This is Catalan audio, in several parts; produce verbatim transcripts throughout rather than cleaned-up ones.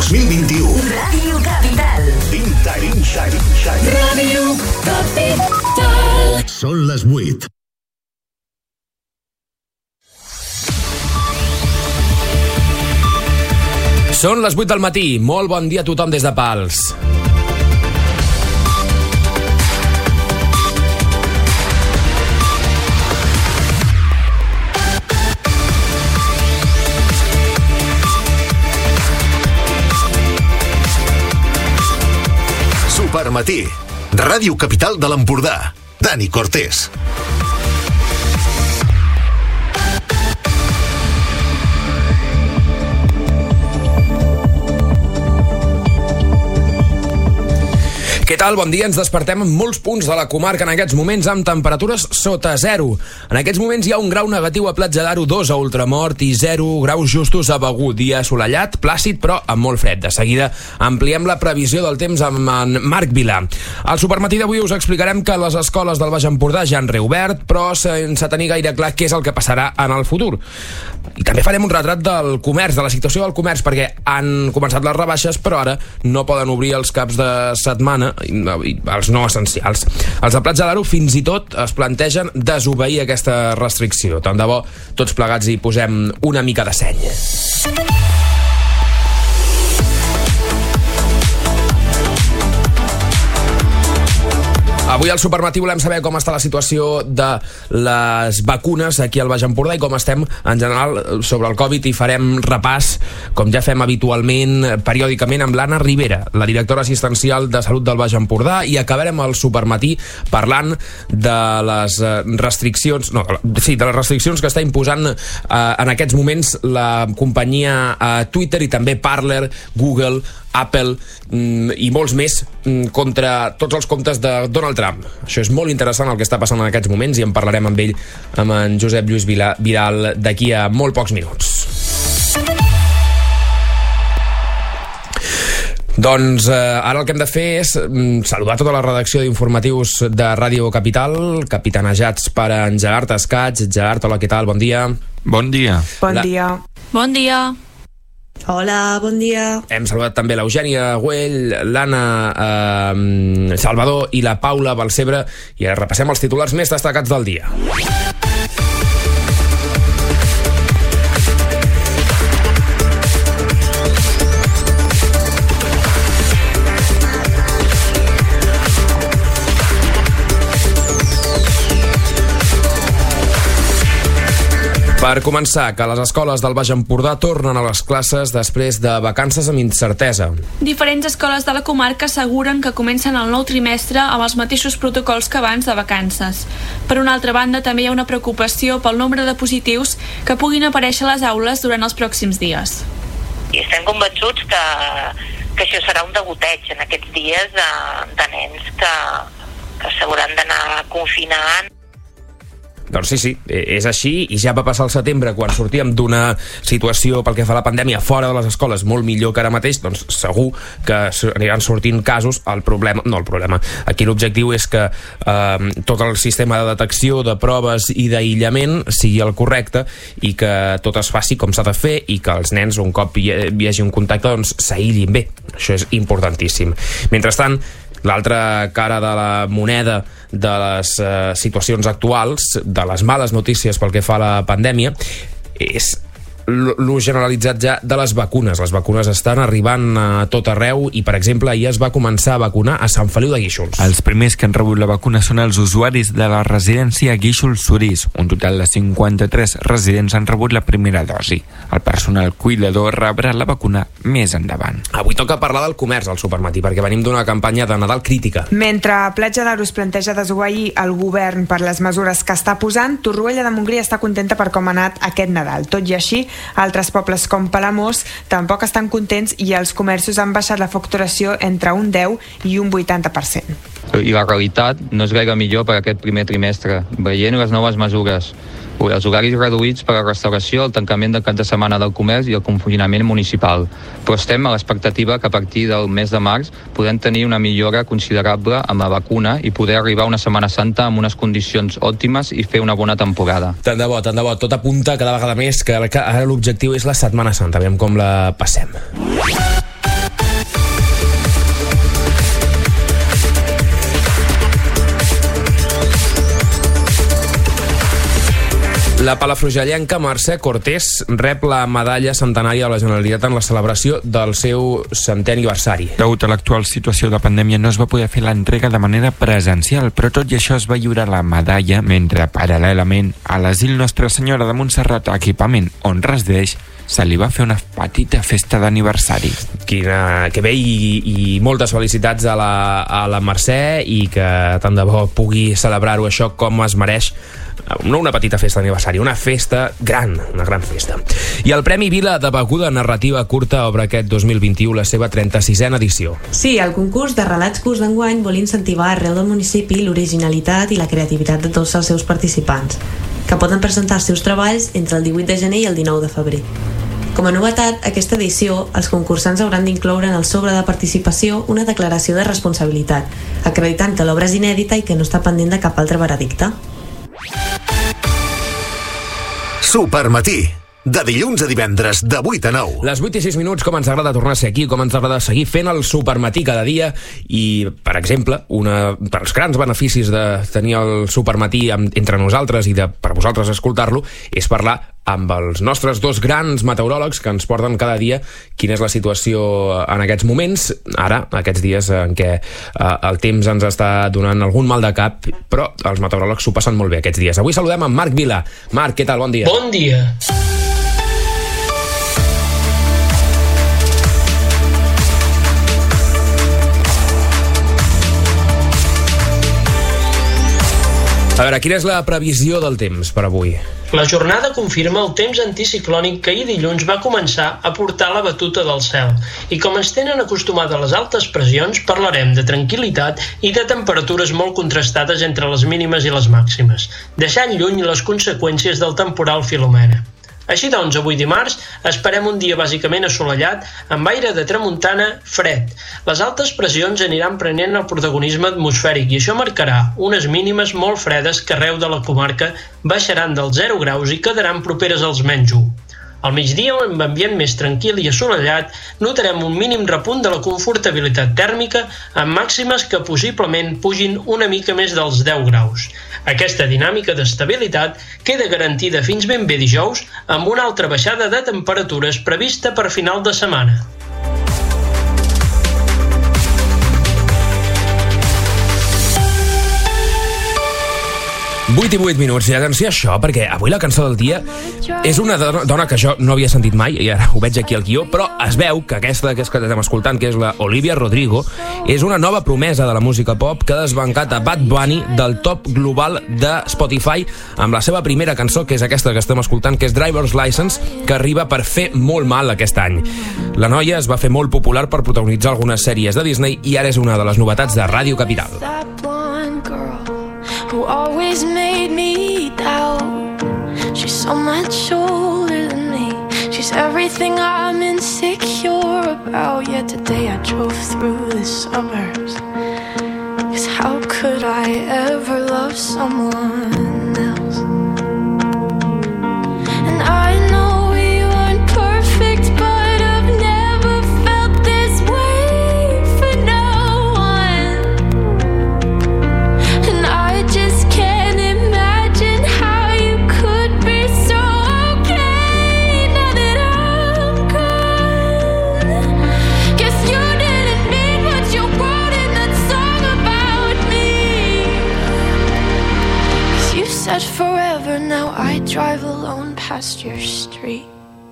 dos mil vint-i-u. Ràdio Capital. Ràdio Capital. Són les vuit. Són les vuit del matí. Molt bon dia a tothom des de Pals. Supermatí. Ràdio Capital de l'Empordà. Dani Cortés. Què tal? Bon dia. Ens despertem en molts punts de la comarca en aquests moments amb temperatures sota zero. En aquests moments hi ha un grau negatiu a Platja d'Aro, dos a Ultramort i zero graus justos a Begur. Dia assolellat, plàcid, però amb molt fred. De seguida ampliem la previsió del temps amb en Marc Vilà. Al Supermatí d'avui us explicarem que les escoles del Baix Empordà ja han reobert, però sense tenir gaire clar què és el que passarà en el futur. I també farem un retrat del comerç, de la situació del comerç, perquè han començat les rebaixes, però ara no poden obrir els caps de setmana, els no essencials. Els de Platja d'Aro fins i tot es plantegen desobeir aquesta restricció. Tant de bo tots plegats hi posem una mica de seny. Avui al Supermatí volem saber com està la situació de les vacunes aquí al Baix Empordà i com estem en general sobre el Covid, i farem repàs, com ja fem habitualment, periòdicament, amb l'Anna Rivera, la directora assistencial de Salut del Baix Empordà, i acabarem el Supermatí parlant de les restriccions, no, sí, de les restriccions que està imposant eh, en aquests moments la companyia eh, Twitter i també Parler, Google, Apple mm, i molts més mm, contra tots els comptes de Donald Trump. Això és molt interessant el que està passant en aquests moments i en parlarem amb ell, amb en Josep Lluís Vidal, d'aquí a molt pocs minuts. Doncs eh, ara el que hem de fer és mm, saludar tota la redacció d'informatius de Ràdio Capital, capitanejats per en Gerard Escaig. Gerard, hola, què tal? Bon dia. Bon dia. Bon dia. Bon dia. Hola, bon dia. Hem saludat també l'Eugènia Güell, l'Anna eh, Salvador i la Paula Balcebre, i ara repassem els titulars més destacats del dia. Per començar, que les escoles del Baix Empordà tornen a les classes després de vacances amb incertesa. Diferents escoles de la comarca asseguren que comencen el nou trimestre amb els mateixos protocols que abans de vacances. Per una altra banda, també hi ha una preocupació pel nombre de positius que puguin aparèixer a les aules durant els pròxims dies. I estem convençuts que, que això serà un degoteig en aquests dies de, de nens que, que s'hauran d'anar confinant. Doncs sí, sí, és així, i ja va passar el setembre quan sortíem d'una situació pel que fa a la pandèmia fora de les escoles molt millor que ara mateix. Doncs segur que aniran sortint casos. El problema, no el problema, aquí l'objectiu és que eh, tot el sistema de detecció, de proves i d'aïllament sigui el correcte i que tot es faci com s'ha de fer i que els nens, un cop hi, hi hagi un contacte, doncs s'aïllin bé. Això és importantíssim. Mentrestant, l'altra cara de la moneda de les eh, situacions actuals, de les males notícies pel que fa a la pandèmia, és l'ús generalitzat ja de les vacunes. Les vacunes estan arribant a tot arreu i, per exemple, ahir es va començar a vacunar a Sant Feliu de Guíxols. Els primers que han rebut la vacuna són els usuaris de la residència Guíxols-Sorís. Un total de cinquanta-tres residents han rebut la primera dosi. El personal cuidador rebrà la vacuna més endavant. Avui toca parlar del comerç al Supermatí, perquè venim d'una campanya de Nadal crítica. Mentre Platja d'Aro es planteja desobeir el govern per les mesures que està posant, Torroella de Montgrí està contenta per com ha anat aquest Nadal. Tot i així, altres pobles com Palamós tampoc estan contents i els comerços han baixat la facturació entre un deu i un vuitanta per cent. I la realitat no és gaire millor per aquest primer trimestre. Veient les noves mesures, els horaris reduïts per a la restauració, el tancament del cap de setmana del comerç i el confinament municipal. Però estem a l'expectativa que a partir del mes de març podem tenir una millora considerable amb la vacuna i poder arribar a una Setmana Santa amb unes condicions òptimes i fer una bona temporada. Tant de bo, tant de bo. Tot apunta cada vegada més que ara l'objectiu és la Setmana Santa. Aviam com la passem. La palafrugellenca Mercè Cortés rep la medalla centenària de la Generalitat en la celebració del seu centè aniversari. Degut a l'actual situació de pandèmia no es va poder fer l'entrega de manera presencial, però tot i això es va lliurar la medalla, mentre paral·lelament a l'asil Nostra Senyora de Montserrat, equipament on resideix, se li va fer una petita festa d'aniversari. Quina, que bé i, i moltes felicitats a la, a la Mercè, i que tant de bo pugui celebrar-ho això com es mereix. No una petita festa d'aniversari, una festa gran, una gran festa. I el Premi Vila de Beguda Narrativa Curta obre aquest dos mil vint-i-u la seva trenta-sisena edició. Sí, el concurs de relats curts d'enguany vol incentivar arreu del municipi l'originalitat i la creativitat de tots els seus participants, que poden presentar els seus treballs entre el divuit de gener i el dinou de febrer. Com a novetat, aquesta edició, els concursants hauran d'incloure en el sobre de participació una declaració de responsabilitat, acreditant que l'obra és inèdita i que no està pendent de cap altre veredicte. Supermatí, de dilluns a divendres, de vuit a nou. Les vuit i sis minuts, com ens agrada tornar a ser aquí, com ens agrada seguir fent el Supermatí cada dia. I, per exemple, una dels grans beneficis de tenir el Supermatí entre nosaltres i de per vosaltres escoltar-lo és parlar amb els nostres dos grans meteoròlegs que ens porten cada dia quina és la situació en aquests moments, ara, aquests dies en què eh, el temps ens està donant algun mal de cap, però els meteoròlegs s'ho passen molt bé aquests dies. Avui saludem amb Marc Vila. Marc, què tal? Bon dia. Bon dia. A veure, quina és la previsió del temps per avui? La jornada confirma el temps anticiclònic que ahir dilluns va començar a portar la batuta del cel. I com ens tenen acostumat a les altes pressions, parlarem de tranquil·litat i de temperatures molt contrastades entre les mínimes i les màximes, deixant lluny les conseqüències del temporal Filomena. Així doncs, avui dimarts esperem un dia bàsicament assolellat amb aire de tramuntana fred. Les altes pressions aniran prenent el protagonisme atmosfèric i això marcarà unes mínimes molt fredes que arreu de la comarca baixaran dels zero graus i quedaran properes als menys u. Al migdia, amb ambient més tranquil i assolellat, notarem un mínim repunt de la confortabilitat tèrmica amb màximes que possiblement pugin una mica més dels deu graus. Aquesta dinàmica d'estabilitat queda garantida fins ben bé dijous amb una altra baixada de temperatures prevista per final de setmana. vuit i vuit minuts, i atenció a això, perquè avui la cançó del dia és una dona que jo no havia sentit mai, i ara ho veig aquí al guió, però es veu que aquesta que estem escoltant, que és la Olivia Rodrigo, és una nova promesa de la música pop que ha desbancat a Bad Bunny del top global de Spotify amb la seva primera cançó, que és aquesta que estem escoltant, que és Driver's License, que arriba per fer molt mal aquest any. La noia es va fer molt popular per protagonitzar algunes sèries de Disney i ara és una de les novetats de Ràdio Capital. Who always made me doubt. She's so much older than me. She's everything I'm insecure about. Yet today I drove through the suburbs. 'Cause how could I ever love someone else? And I know we weren't perfect, but I've never felt this way for no one. And I just can't imagine how you could be so okay now that I'm gone. Guess you didn't mean what you wrote in that song about me. 'Cause you said forever, now I drive alone past your street.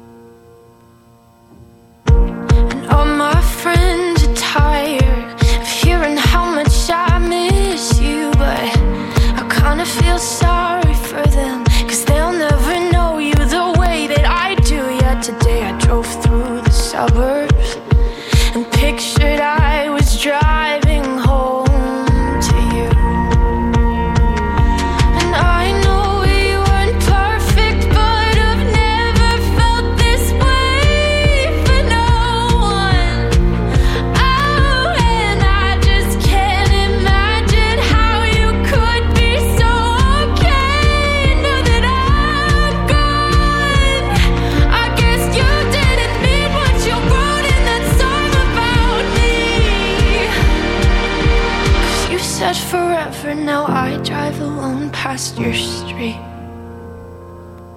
And all my friends are tired of hearing how much I miss you, but I kinda feel sorry for them, 'cause they'll never know you the way that I do. Yet today I drove through the suburbs and pictured I was driving home to you. And I know we weren't perfect, but I've never felt this way for no one. Oh, and I just can't imagine how you could be so okay now that I'm gone. I guess you didn't mean what you wrote in that song about me. 'Cause you said forever, now I drive alone past your street.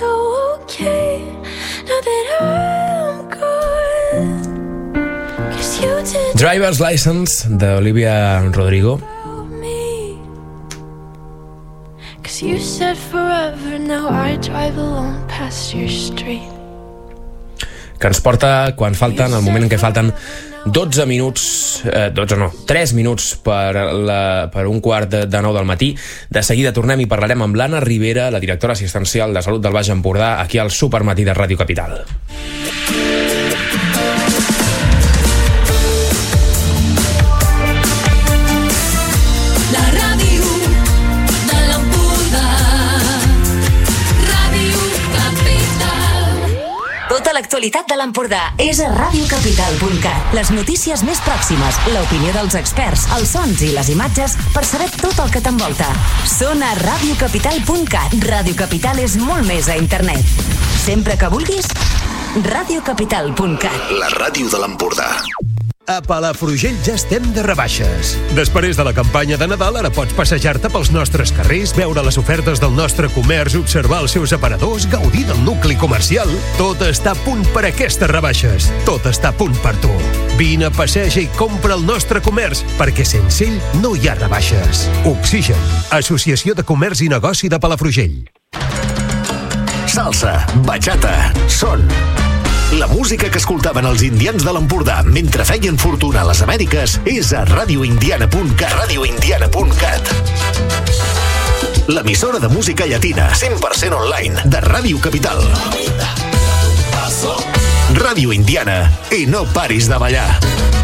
so okay now that I'm gone. 'Cause you did Driver's License, d'Olivia Rodrigo. me. 'Cause you said forever, now I drive alone past your street. Que ens porta quan falten, el moment en què falten dotze minuts, eh, dotze no, tres minuts per, la, per un quart de, de nou del matí. De seguida tornem i parlarem amb l'Anna Rivera, la directora assistencial de Salut del Baix Empordà, aquí al Supermatí de Ràdio Capital. La ràdio de l'Empordà, Ràdio Capital. Tota l'actualitat de l'Empordà és a ràdio capital punt cat. Les notícies més pròximes, l'opinió dels experts, els sons i les imatges per saber tot el que t'envolta. Són a ràdio capital punt cat. Ràdio Capital és molt més a internet. Sempre que vulguis, ràdio capital punt cat. La ràdio de l'Empordà. A Palafrugell ja estem de rebaixes. Després de la campanya de Nadal, ara pots passejar-te pels nostres carrers, veure les ofertes del nostre comerç, observar els seus aparadors, gaudir del nucli comercial. Tot està a punt per aquestes rebaixes. Tot està a punt per tu. Vine, passeja i compra el nostre comerç, perquè sense ell no hi ha rebaixes. Oxigen, Associació de Comerç i Negoci de Palafrugell. Salsa, bachata, son. La música que escoltaven els indians de l'Empordà mentre feien fortuna a les Amèriques és a ràdio indiana punt cat. ràdio indiana punt cat. L'emissora de música llatina, cent per cent online, de Ràdio Capital. Ràdio Indiana, i no paris de ballar.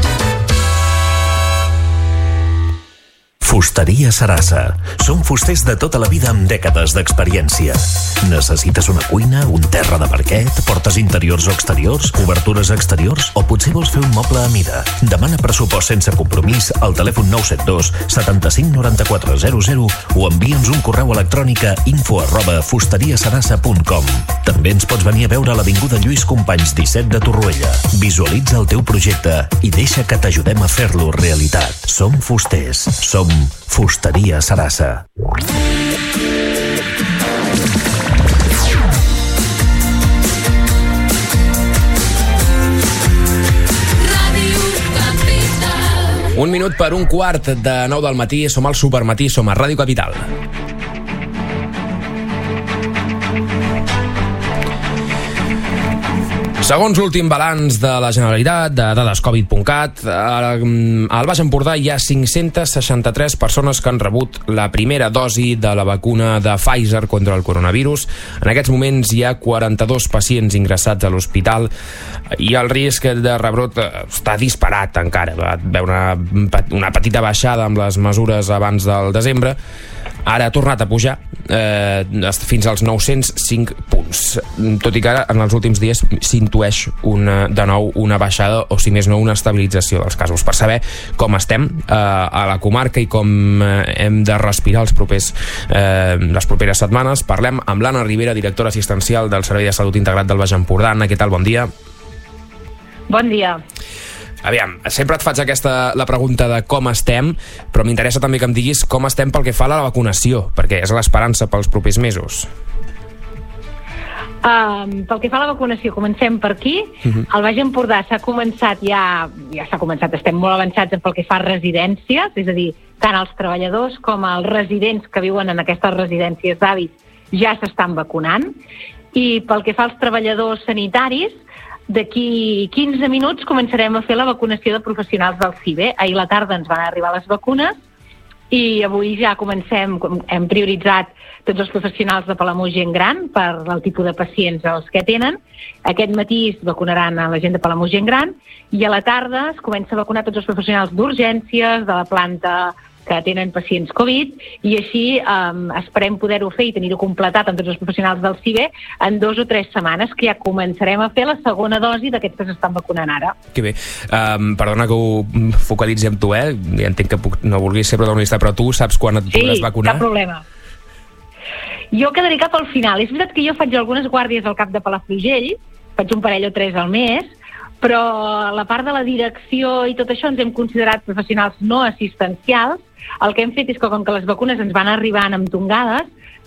Fusteria Sarasa. Som fusters de tota la vida amb dècades d'experiència. Necessites una cuina, un terra de parquet, portes interiors o exteriors, obertures exteriors, o potser vols fer un moble a mida? Demana pressupost sense compromís al telèfon nou set dos setanta-cinc noranta-quatre zero zero o envia'ns un correu electrònic a info arroba fusteriasarasa punt com. També ens pots venir a veure a l'Avinguda Lluís Companys disset de Torroella. Visualitza el teu projecte i deixa que t'ajudem a fer-lo realitat. Som fusters. Som Fusteria Sarasa. Un minut per un quart de nou del matí. Som al Supermatí, som a Ràdio Capital. Segons l'últim balanç de la Generalitat, de dades covid punt cat, al Baix Empordà hi ha cinc-centes seixanta-tres persones que han rebut la primera dosi de la vacuna de Pfizer contra el coronavirus. En aquests moments hi ha quaranta-dos pacients ingressats a l'hospital i el risc de rebrot està disparat encara. Va haver una, una petita baixada amb les mesures abans del desembre. Ara ha tornat a pujar eh, fins als nou-cents cinc punts, tot i que ara en els últims dies s'intueix una, de nou una baixada o si més no una estabilització dels casos. Per saber com estem eh, a la comarca i com eh, hem de respirar els propers, eh, les properes setmanes, parlem amb l'Anna Rivera, directora assistencial del Servei de Salut Integrat del Baix Empordà. Anna, què tal? Bon dia. Bon dia. Aviam, sempre et faig aquesta, la pregunta de com estem, però m'interessa també que em diguis com estem pel que fa a la vacunació, perquè és l'esperança pels propers mesos. Um, pel que fa a la vacunació, comencem per aquí. Uh-huh. Al Baix Empordà s'ha començat ja, ja s'ha començat, estem molt avançats en pel que fa a residències, és a dir, tant els treballadors com els residents que viuen en aquestes residències d'hàbits ja s'estan vacunant, i pel que fa als treballadors sanitaris, d'aquí quinze minuts començarem a fer la vacunació de professionals del C I B E. Ahir a la tarda ens van arribar les vacunes i avui ja comencem, hem prioritzat tots els professionals de Palamós gent gran per el tipus de pacients els que tenen. Aquest matí es vacunaran a la gent de Palamós gent gran i a la tarda es comença a vacunar tots els professionals d'urgències, de la planta que tenen pacients Covid, i així um, esperem poder-ho fer i tenir-ho completat amb tots els professionals del C I B E en dos o tres setmanes, que ja començarem a fer la segona dosi d'aquests que s'estan vacunant ara. Que bé. Um, perdona que ho focalitzi amb tu, eh? Ja entenc que puc, no vulguis ser protagonista, però tu saps quan et sí, podràs vacunar? Sí, cap problema. Jo quedaré cap al final. És veritat que jo faig algunes guàrdies al cap de Palafrugell, faig un parell o tres al mes, però la part de la direcció i tot això ens hem considerat professionals no assistencials. El que hem fet és que, com que les vacunes ens van arribant amb tongades,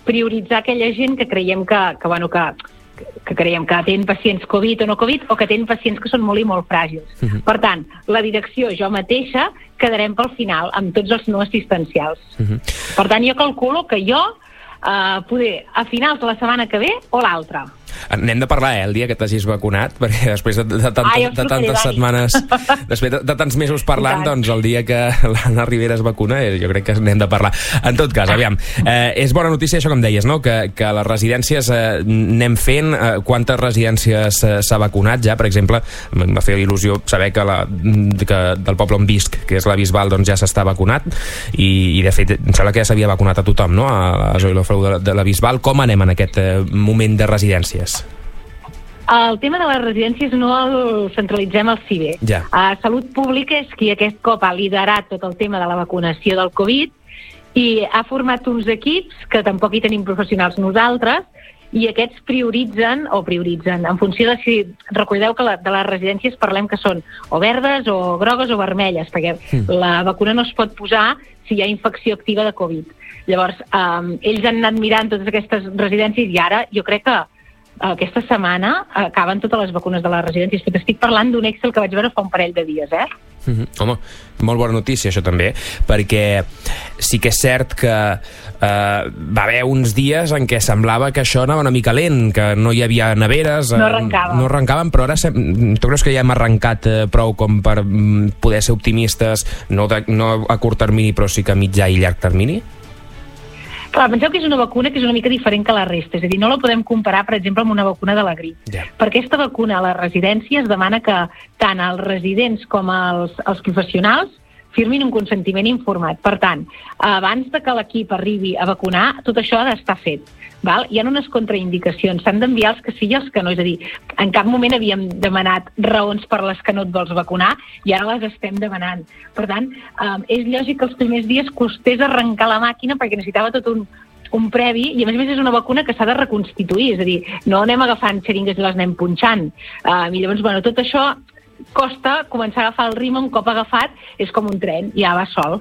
prioritzar aquella gent que creiem que, que, bueno, que, que creiem que tenen pacients Covid o no Covid o que tenen pacients que són molt i molt fràgils. Uh-huh. Per tant, la direcció, jo mateixa, quedarem pel final amb tots els no assistencials. Uh-huh. Per tant, jo calculo que jo eh, poder a finals de la setmana que ve o l'altra. N'hem de parlar, eh, el dia que t'hagis vacunat, perquè després de, de, de, tantes, Ai, de tantes setmanes, després de, de tants mesos parlant, doncs el dia que l'Anna Rivera es vacuna, eh, jo crec que n'hem de parlar. En tot cas, aviam, eh, és bona notícia això que em deies, no?, que, que les residències eh, anem fent, eh, quantes residències eh, s'ha vacunat ja, per exemple, em va fer il·lusió saber que, la, que del poble on visc, que és la Bisbal, doncs ja s'està vacunat, i, i de fet, em sembla que ja s'havia vacunat a tothom, no?, a la Zoilo Frau de, de la Bisbal. Com anem en aquest eh, moment de residències? El tema de les residències no el centralitzem al C I B E. Ja. A Salut Pública és qui aquest cop ha liderat tot el tema de la vacunació del Covid i ha format uns equips que tampoc hi tenim professionals nosaltres i aquests prioritzen o prioritzen en funció de si... Recordeu que la, de les residències parlem que són o verdes o grogues o vermelles, perquè mm. la vacuna no es pot posar si hi ha infecció activa de Covid. Llavors, eh, ells han anat mirant totes aquestes residències i ara jo crec que aquesta setmana acaben totes les vacunes de les residències. Però estic parlant d'un Excel que vaig veure fa un parell de dies, eh? Mm-hmm. Home, molt bona notícia això també, perquè sí que és cert que eh, va haver uns dies en què semblava que això anava una mica lent, que no hi havia neveres, eh, no arrencaven, no arrencaven, però ara sem- tu creus que ja hem arrencat eh, prou com per mm, poder ser optimistes, no, de, no a curt termini però sí que a mitjà i llarg termini? Clar, penseu que és una vacuna que és una mica diferent que la resta, és a dir, no la podem comparar, per exemple, amb una vacuna de la grip. Yeah. Per aquesta vacuna a la residència es demana que tant els residents com els, els professionals firmin un consentiment informat. Per tant, abans de que l'equip arribi a vacunar, tot això ha d'estar fet. Val? Hi ha unes contraindicacions, s'han d'enviar els que sí i els que no, és a dir, en cap moment havíem demanat raons per les que no et vols vacunar i ara les estem demanant. Per tant, eh, és lògic que els primers dies costés arrencar la màquina perquè necessitava tot un, un previ i a més a més és una vacuna que s'ha de reconstituir, és a dir, no anem agafant xeringues i les anem punxant. Eh, I llavors, bueno, tot això costa començar a agafar el ritme, un cop agafat és com un tren, ja va sol.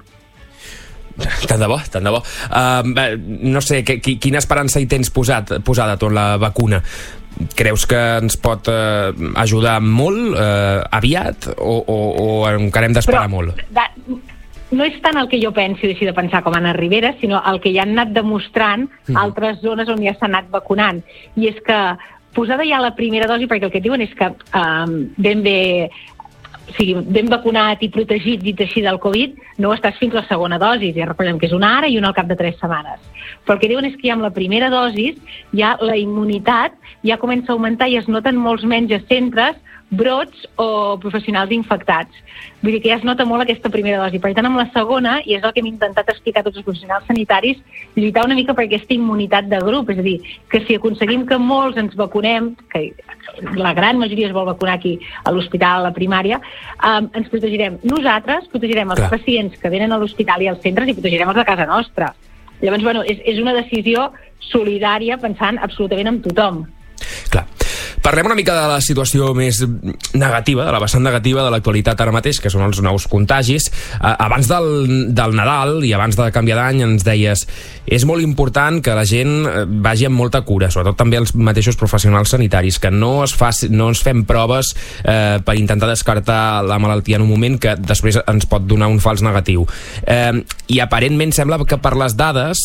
Tant de bo, tant de bo. Uh, no sé, que, quina esperança hi tens posat, posada tot la vacuna? Creus que ens pot uh, ajudar molt, uh, aviat, o, o, o encara hem d'esperar Però, molt? Da, no és tant el que jo pensi o deixi de pensar com Anna Rivera, sinó el que ja han anat demostrant mm. altres zones on ja s'han anat vacunant. I és que posada ja la primera dosi, perquè el que diuen és que um, ben bé... O sigui, ben vacunat i protegit dit així del Covid, no estàs fins a la segona dosi, ja recordem que és una ara i una al cap de tres setmanes. Però el que diuen és que ja amb la primera dosi ja la immunitat ja comença a augmentar i es noten molts menys a centres, brots o professionals infectats. Vull dir que ja es nota molt aquesta primera dosi. Per tant, amb la segona, i és el que hem intentat explicar a tots els professionals sanitaris, lluitar una mica per aquesta immunitat de grup. És a dir, que si aconseguim que molts ens vacunem, que la gran majoria es vol vacunar aquí a l'hospital, a la primària, um, ens protegirem nosaltres, protegirem els Clar. pacients que venen a l'hospital i als centres i protegirem els de casa nostra. Llavors, bueno, és, és una decisió solidària pensant absolutament en tothom. Clar. Parlem una mica de la situació més negativa, de la vessant negativa de l'actualitat ara mateix, que són els nous contagis. Abans del, del Nadal i abans de canviar d'any ens deies és molt important que la gent vagi amb molta cura, sobretot també els mateixos professionals sanitaris, que no es, faci, no ens fem proves eh, per intentar descartar la malaltia en un moment que després ens pot donar un fals negatiu. Eh, I aparentment sembla que per les dades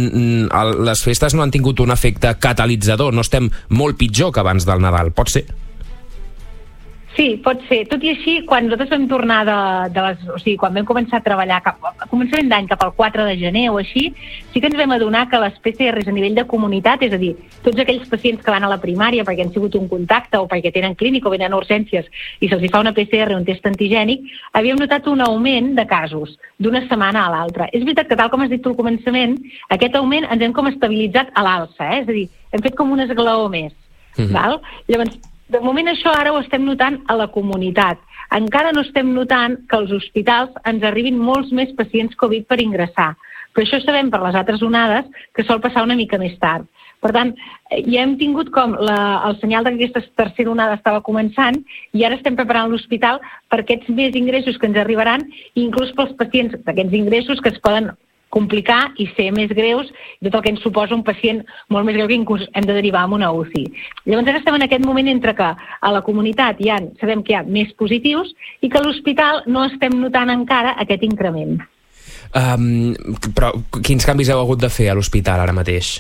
les festes no han tingut un efecte catalitzador, no estem molt pitjor que abans del Nadal, pot ser? Sí, pot ser. Tot i així, quan nosaltres vam tornar de, de les... O sigui, quan vam començar a treballar cap, a començament d'any, cap al quatre de gener o així, sí que ens vam adonar que les P C Rs a nivell de comunitat, és a dir, tots aquells pacients que van a la primària perquè han sigut un contacte o perquè tenen clínic o venen a urgències i se'ls fa una P C R, un test antigènic, havíem notat un augment de casos d'una setmana a l'altra. És veritat que, tal com has dit tu al començament, aquest augment ens hem com estabilitzat a l'alça, eh? És a dir, hem fet com un esglaó més. Mm-hmm. Val? Llavors, de moment això ara ho estem notant a la comunitat. Encara no estem notant que als hospitals ens arribin molts més pacients Covid per ingressar. Però això sabem per les altres onades que sol passar una mica més tard. Per tant, ja hem tingut com la, el senyal que aquesta tercera onada estava començant i ara estem preparant l'hospital per aquests més ingressos que ens arribaran i inclús pels pacients d'aquests ingressos que es poden complicar i ser més greus, tot el que ens suposa un pacient molt més greu que inclús hem de derivar amb una U C I. Llavors ara estem en aquest moment entre que a la comunitat hi ha, sabem que hi ha més positius i que a l'hospital no estem notant encara aquest increment. Um, però quins canvis heu hagut de fer a l'hospital ara mateix?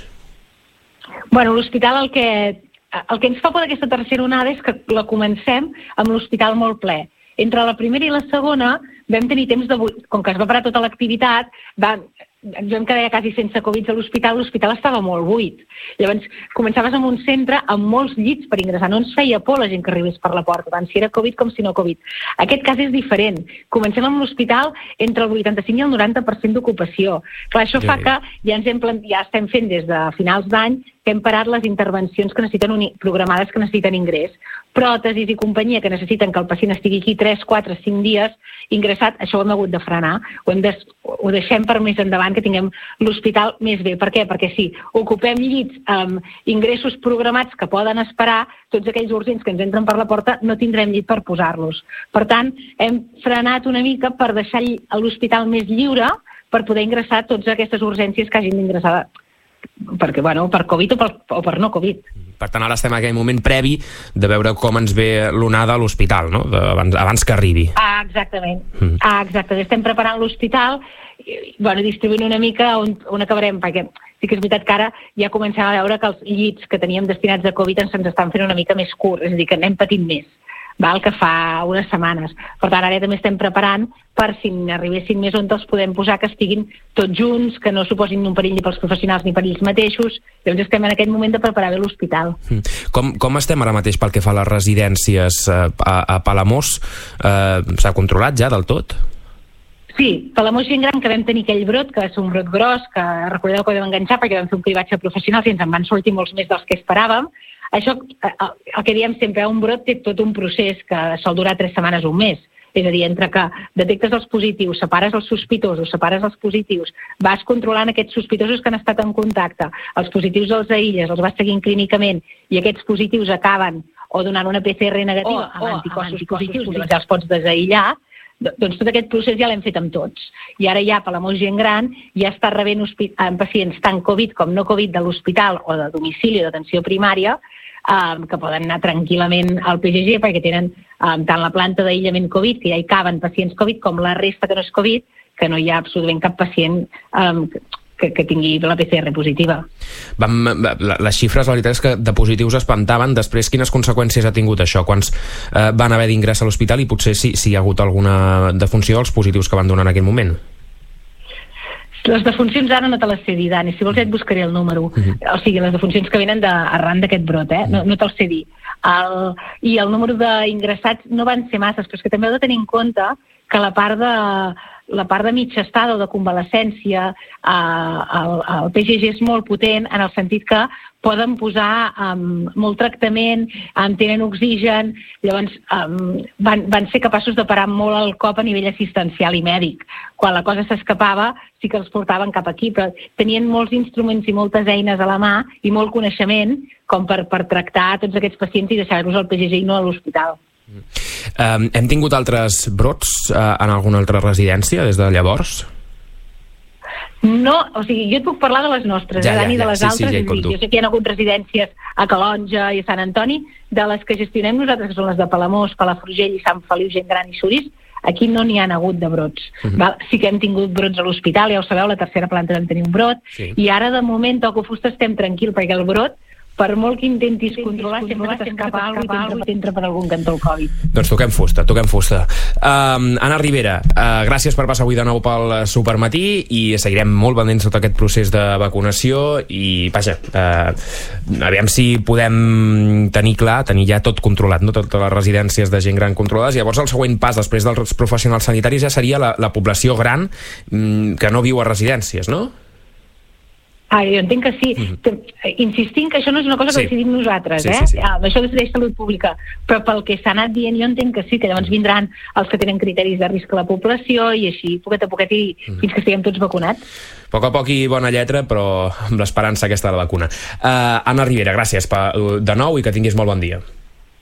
Bueno, l'hospital el que, el que ens fa por d'aquesta tercera onada és que la comencem amb l'hospital molt ple. Entre la primera i la segona vam tenir temps de buit. Com que es va parar tota l'activitat, vam, ens vam quedar ja quasi sense Covid a l'hospital, l'hospital estava molt buit. Llavors, començaves en un centre amb molts llits per ingressar. No ens feia por la gent que arribés per la porta, tant si era Covid com si no Covid. Aquest cas és diferent. Comencem amb l'hospital entre el vuitanta-cinc i el noranta per cent d'ocupació. Clar, això fa que ja, ens hem plant... ja estem fent des de finals d'any que hem parat les intervencions que necessiten uni... programades que necessiten ingrés. Pròtesis i companyia que necessiten que el pacient estigui aquí tres, quatre, cinc dies ingressat, això ho hem hagut de frenar. Ho, hem de... ho deixem per més endavant, que tinguem l'hospital més bé. Per què? Perquè si ocupem llits amb ingressos programats que poden esperar, tots aquells urgents que ens entren per la porta no tindrem llit per posar-los. Per tant, hem frenat una mica per deixar l'hospital més lliure per poder ingressar totes aquestes urgències que hagin d'ingressar perquè, bueno, per Covid o per, o per no Covid. Per tant, ara estem en aquell moment previ de veure com ens ve l'onada a l'hospital, no? De, abans, abans que arribi. Ah, exactament. Mm. Ah, exactament. Estem preparant l'hospital, i, bueno, distribuint una mica on, on acabarem, perquè sí que és veritat que ara ja comencem a veure que els llits que teníem destinats a Covid ens estan fent una mica més curts, és a dir, que anem patint més, val, que fa unes setmanes. Per tant, ara també estem preparant per si n'arribessin més on els podem posar que estiguin tots junts, que no suposin un perill ni pels professionals ni per ells mateixos. Llavors estem en aquest moment de preparar bé l'hospital. Com, com estem ara mateix pel que fa a les residències a, a Palamós? Eh, S'ha controlat ja del tot? Sí, Palamós gent gran, que vam tenir aquell brot, que va ser un brot gros, que recordeu que vam enganxar perquè vam fer un cribatge professional i ens en van sortir molts més dels que esperàvem. Això, el que diem sempre, un brot té tot un procés que sol durar tres setmanes o un mes. És a dir, entre que detectes els positius, separes els sospitosos, separes els positius, vas controlant aquests sospitosos que han estat en contacte, els positius els aïlles, els vas seguint clínicament i aquests positius acaben o donant una P C R negativa o, amb anticossos, anticossos positius, positius, i els pots desaïllar. Doncs tot aquest procés ja l'hem fet amb tots. I ara ja Palamós gent gran ja està rebent en pacients tant Covid com no Covid de l'hospital o de domicili o d'atenció primària, um, que poden anar tranquil·lament al P G G perquè tenen um, tant la planta d'aïllament Covid, que ja hi caben pacients Covid, com la resta que no és Covid, que no hi ha absolutament cap pacient um, que, que tingui la P C R positiva. Vam, la, les xifres, la veritat és que de positius espantaven. Després, quines conseqüències ha tingut això? Quants eh, van haver d'ingressar a l'hospital i potser si, si hi ha hagut alguna defunció dels positius que van donar en aquell moment? Les defuncions ara no te les sé dir, Dani. Si vols ja et buscaré el número. Uh-huh. O sigui, les defuncions que venen de, arran d'aquest brot, eh? No, no te'ls sé dir. El, I el número d'ingressats no van ser masses, però és que també heu de tenir en compte que la part de, la part de mitja estada o de convalescència eh, el, el P G G és molt potent en el sentit que poden posar um, molt tractament, um, tenen oxigen, llavors um, van, van ser capaços de parar molt el cop a nivell assistencial i mèdic. Quan la cosa s'escapava sí que els portaven cap aquí, però tenien molts instruments i moltes eines a la mà i molt coneixement com per, per tractar tots aquests pacients i deixar-los al P G G i no a l'hospital. Um, hem tingut altres brots uh, en alguna altra residència des de llavors? No, o sigui, jo et puc parlar de les nostres, ja, eh, Dani, ja, ja. de les sí, altres. Sí, ja dir, jo sé que hi ha hagut residències a Calonja i a Sant Antoni, de les que gestionem nosaltres, que són les de Palamós, Palafrugell i Sant Feliu, gent gran i Sorís, aquí no n'hi ha hagut de brots. Uh-huh. Val? Sí que hem tingut brots a l'hospital, ja ho sabeu, la tercera planta vam tenir un brot, sí. I ara de moment, Toco Fusta, estem tranquil, perquè el brot, per molt que intentis controlar, sempre t'escapa alguna cosa i t'entra per algun cantó el Covid. Doncs toquem fusta, toquem fusta. Um, Anna Rivera, uh, gràcies per passar avui de nou pel Supermatí i seguirem molt pendents tot aquest procés de vacunació i, vaja, uh, aviam si podem tenir clar, tenir ja tot controlat, no? Totes les residències de gent gran controlades. Llavors el següent pas, després dels professionals sanitaris, ja seria la, la població gran mm, que no viu a residències, no? Ah, jo entenc que sí. Mm-hmm. Insistint que això no és una cosa que sí. decidim nosaltres, sí, eh? Sí, sí. Ah, això decideix Salut Pública. Però pel que s'ha anat dient, jo entenc que sí, que llavors vindran els que tenen criteris de risc a la població i així, poquet a poquet, i mm-hmm. fins que estiguem tots vacunats. A poc a poc i bona lletra, però amb l'esperança aquesta de la vacuna. Uh, Anna Rivera, gràcies per, de nou i que tinguis molt bon dia.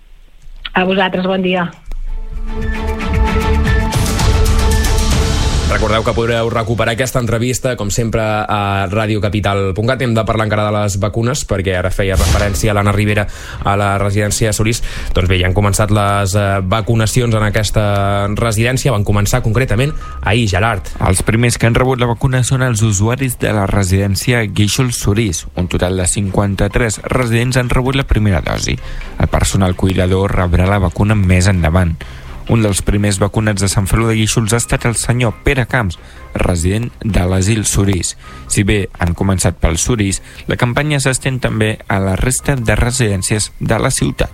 A vosaltres, bon dia. Recordeu que podreu recuperar aquesta entrevista, com sempre, a radiocapital punt cat. Hem de parlar encara de les vacunes, perquè ara feia referència a l'Anna Rivera a la residència Sorís. Doncs bé, ja han començat les eh, vacunacions en aquesta residència. Van començar concretament ahir, Gerard. Els primers que han rebut la vacuna són els usuaris de la residència Guíxols Sorís. Un total de cinquanta-tres residents han rebut la primera dosi. El personal cuidador rebrà la vacuna més endavant. Un dels primers vacunats de Sant Feliu de Guíxols ha estat el senyor Pere Camps, resident de l'asil Sorís. Si bé han començat pel Sorís, la campanya s'estén també a la resta de residències de la ciutat.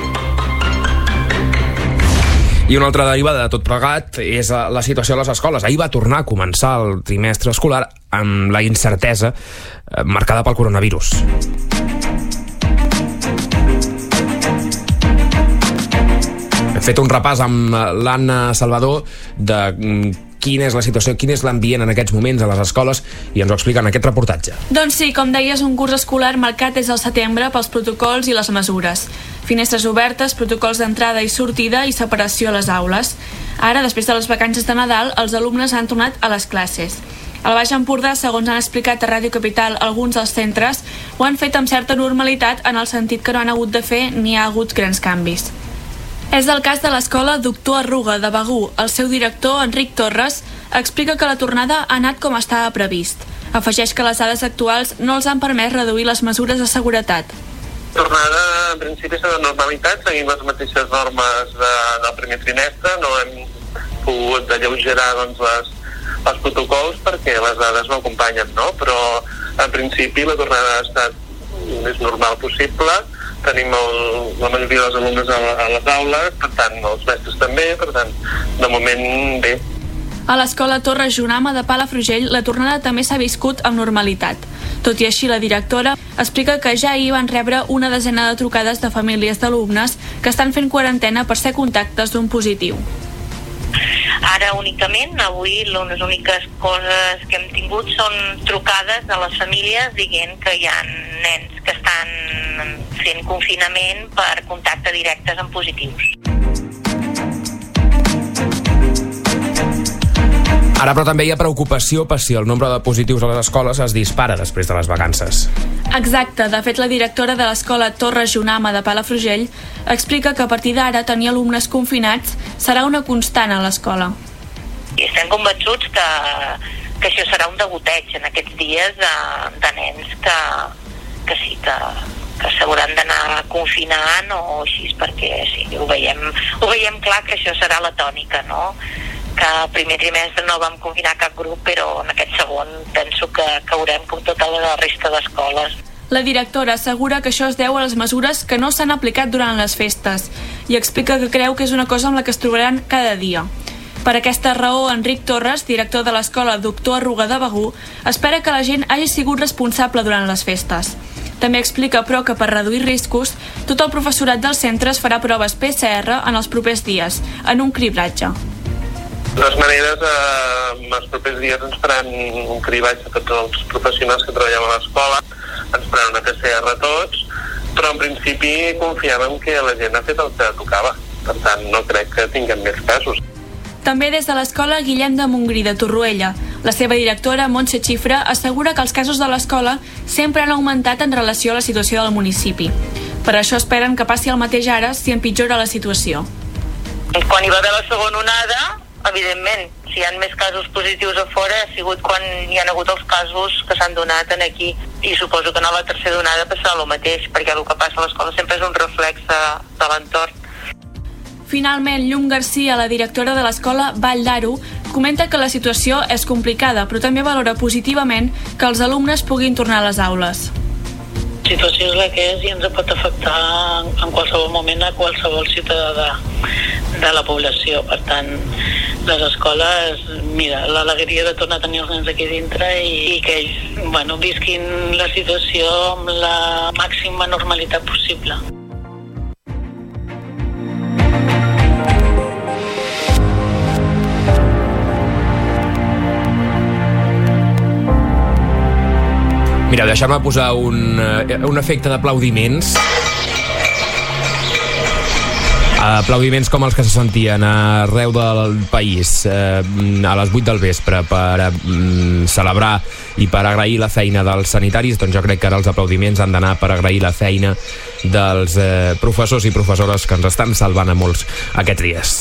I una altra derivada de tot plegat és la situació a les escoles. Ahir va tornar a començar el trimestre escolar amb la incertesa marcada pel coronavirus. Hem fet un repàs amb l'Anna Salvador de quina és la situació, quin és l'ambient en aquests moments a les escoles, i ens ho explica en aquest reportatge. Doncs sí, com deies, un curs escolar marcat des del setembre pels protocols i les mesures. Finestres obertes, protocols d'entrada i sortida i separació a les aules. Ara, després de les vacances de Nadal, els alumnes han tornat a les classes. Al Baix Empordà, segons han explicat a Ràdio Capital alguns dels centres, ho han fet amb certa normalitat, en el sentit que no han hagut de fer ni ha hagut grans canvis. És el cas de l'escola Doctor Arruga de Begur. El seu director, Enric Torres, explica que la tornada ha anat com estava previst. Afegeix que les dades actuals no els han permès reduir les mesures de seguretat. Tornada, en principi, és de normalitat, seguint les mateixes normes de, del primer trimestre. No hem pogut alleugerar doncs, les, els protocols perquè les dades no acompanyen, no? Però, en principi, la tornada ha estat el més normal possible. Tenim el, la majoria dels alumnes a, a les aules, per tant, els mestres també, per tant, de moment, bé. A l'escola Torre Junama de Palafrugell, la tornada també s'ha viscut amb normalitat. Tot i així, la directora explica que ja ahir van rebre una desena de trucades de famílies d'alumnes que estan fent quarantena per ser contactes d'un positiu. Ara únicament, avui, les úniques coses que hem tingut són trucades de les famílies dient que hi ha nens que estan fent confinament per contacte directes amb positius. Ara, però, també hi ha preocupació per si el nombre de positius a les escoles es dispara després de les vacances. Exacte. De fet, la directora de l'escola Torre Junama de Palafrugell explica que a partir d'ara tenir alumnes confinats serà una constant a l'escola. I estem convençuts que, que això serà un degoteig en aquests dies de, de nens que, que sí, que, que s'hauran d'anar confinant o així, perquè sí, ho veiem, ho veiem clar que això serà la tònica, no? Que el primer trimestre no vam confinar cap grup, però en aquest segon penso que caurem com tota la resta d'escoles. La directora assegura que això es deu a les mesures que no s'han aplicat durant les festes i explica que creu que és una cosa amb la que es trobaran cada dia. Per aquesta raó, Enric Torres, director de l'escola Doctor Arruga de Begur, espera que la gent hagi sigut responsable durant les festes. També explica, però, que per reduir riscos, tot el professorat dels centres farà proves P C R en els propers dies, en un cribratge. De totes maneres, eh, els propers dies ens faran un cribatge a tots els professionals que treballem a l'escola, ens faran una P C R a tots, però en principi confiàvem que la gent ha fet el que tocava. Per tant, no crec que tinguem més casos. També des de l'escola Guillem de Montgrí de Torroella. La seva directora, Montse Xifra, assegura que els casos de l'escola sempre han augmentat en relació a la situació del municipi. Per això esperen que passi el mateix ara si empitjora la situació. Quan hi va haver la segona onada, evidentment, si hi ha més casos positius a fora ha sigut quan hi ha hagut els casos que s'han donat en aquí, i suposo que en la tercera onada passarà el mateix, perquè el que passa a l'escola sempre és un reflex de, de l'entorn. Finalment, Llum Garcia, la directora de l'escola Vall d'Aro, comenta que la situació és complicada, però també valora positivament que els alumnes puguin tornar a les aules. La situació és la que és i ens pot afectar en qualsevol moment a qualsevol ciutadà de, de la població. Per tant, les escoles, mira, l'alegria de tornar a tenir els nens aquí dintre i, i que ells, bueno, visquin la situació amb la màxima normalitat possible. Mireu, deixeu-me posar un, un efecte d'aplaudiments. Aplaudiments com els que se sentien arreu del país eh, a les vuit del vespre per eh, celebrar i per agrair la feina dels sanitaris, doncs jo crec que ara els aplaudiments han d'anar per agrair la feina dels eh, professors i professores que ens estan salvant a molts aquests dies.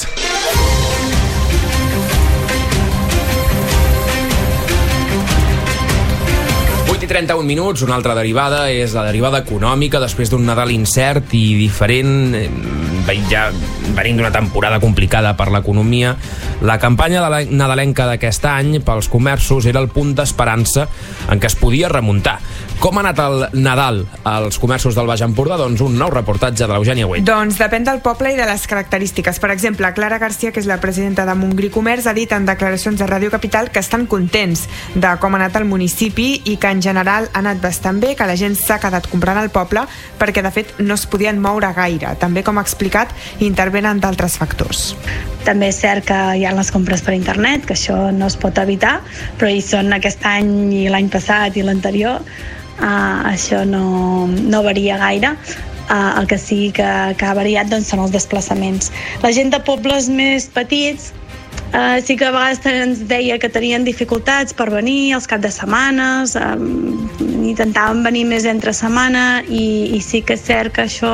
I trenta-un minuts, una altra derivada és la derivada econòmica després d'un Nadal incert i diferent, ja venint d'una temporada complicada per l'economia. La campanya nadalenca d'aquest any pels comerços era el punt d'esperança en què es podia remuntar. Com ha anat el Nadal als comerços del Baix Empordà? Doncs un nou reportatge de l'Eugènia Güell. Doncs depèn del poble i de les característiques. Per exemple, Clara Garcia, que és la presidenta de Montgrí Comerç, ha dit en declaracions a Ràdio Capital que estan contents de com ha anat el municipi i que en general ha anat bastant bé, que la gent s'ha quedat comprant al poble perquè de fet no es podien moure gaire. També, com ha explicat, intervenen d'altres factors. També és cert que hi ha les compres per internet, que això no es pot evitar, però hi són aquest any i l'any passat i l'anterior, uh, això no, no varia gaire. Uh, el que sí que, que ha variat doncs, són els desplaçaments. La gent de pobles més petits Uh, sí que a vegades ens deia que tenien dificultats per venir els caps de setmanes, um, intentaven venir més entre setmana i, i sí que és cert que això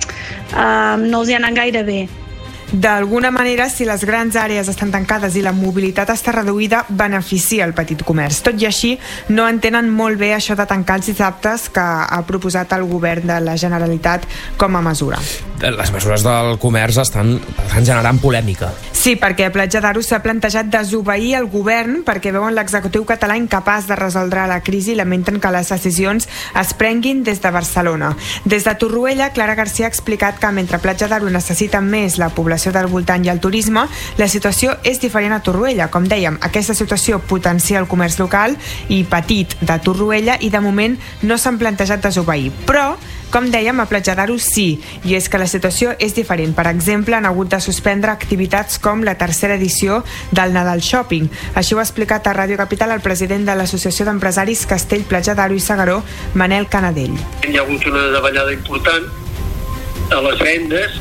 uh, no els hi ha anat gaire bé. D'alguna manera, si les grans àrees estan tancades i la mobilitat està reduïda, beneficia el petit comerç. Tot i així, no entenen molt bé això de tancar els dissabtes que ha proposat el govern de la Generalitat com a mesura. Les mesures del comerç estan, estan generant polèmica. Sí, perquè Platja d'Aro s'ha plantejat desobeir el govern perquè veuen l'executiu català incapaç de resoldre la crisi i lamenten que les decisions es prenguin des de Barcelona. Des de Torroella, Clara Garcia ha explicat que mentre Platja d'Aro necessita més la població del voltant i el turisme, la situació és diferent a Torroella. Com dèiem, aquesta situació potencia el comerç local i petit de Torroella i de moment no s'han plantejat desobeir. Però, com dèiem, a Platja d'Aro sí, i és que la situació és diferent. Per exemple, han hagut de suspendre activitats com la tercera edició del Nadal Shopping. Així ho ha explicat a Ràdio Capital el president de l'Associació d'Empresaris Castell, Platja d'Aro i Segaró, Manel Canadell. Hi ha hagut una davallada important a les vendes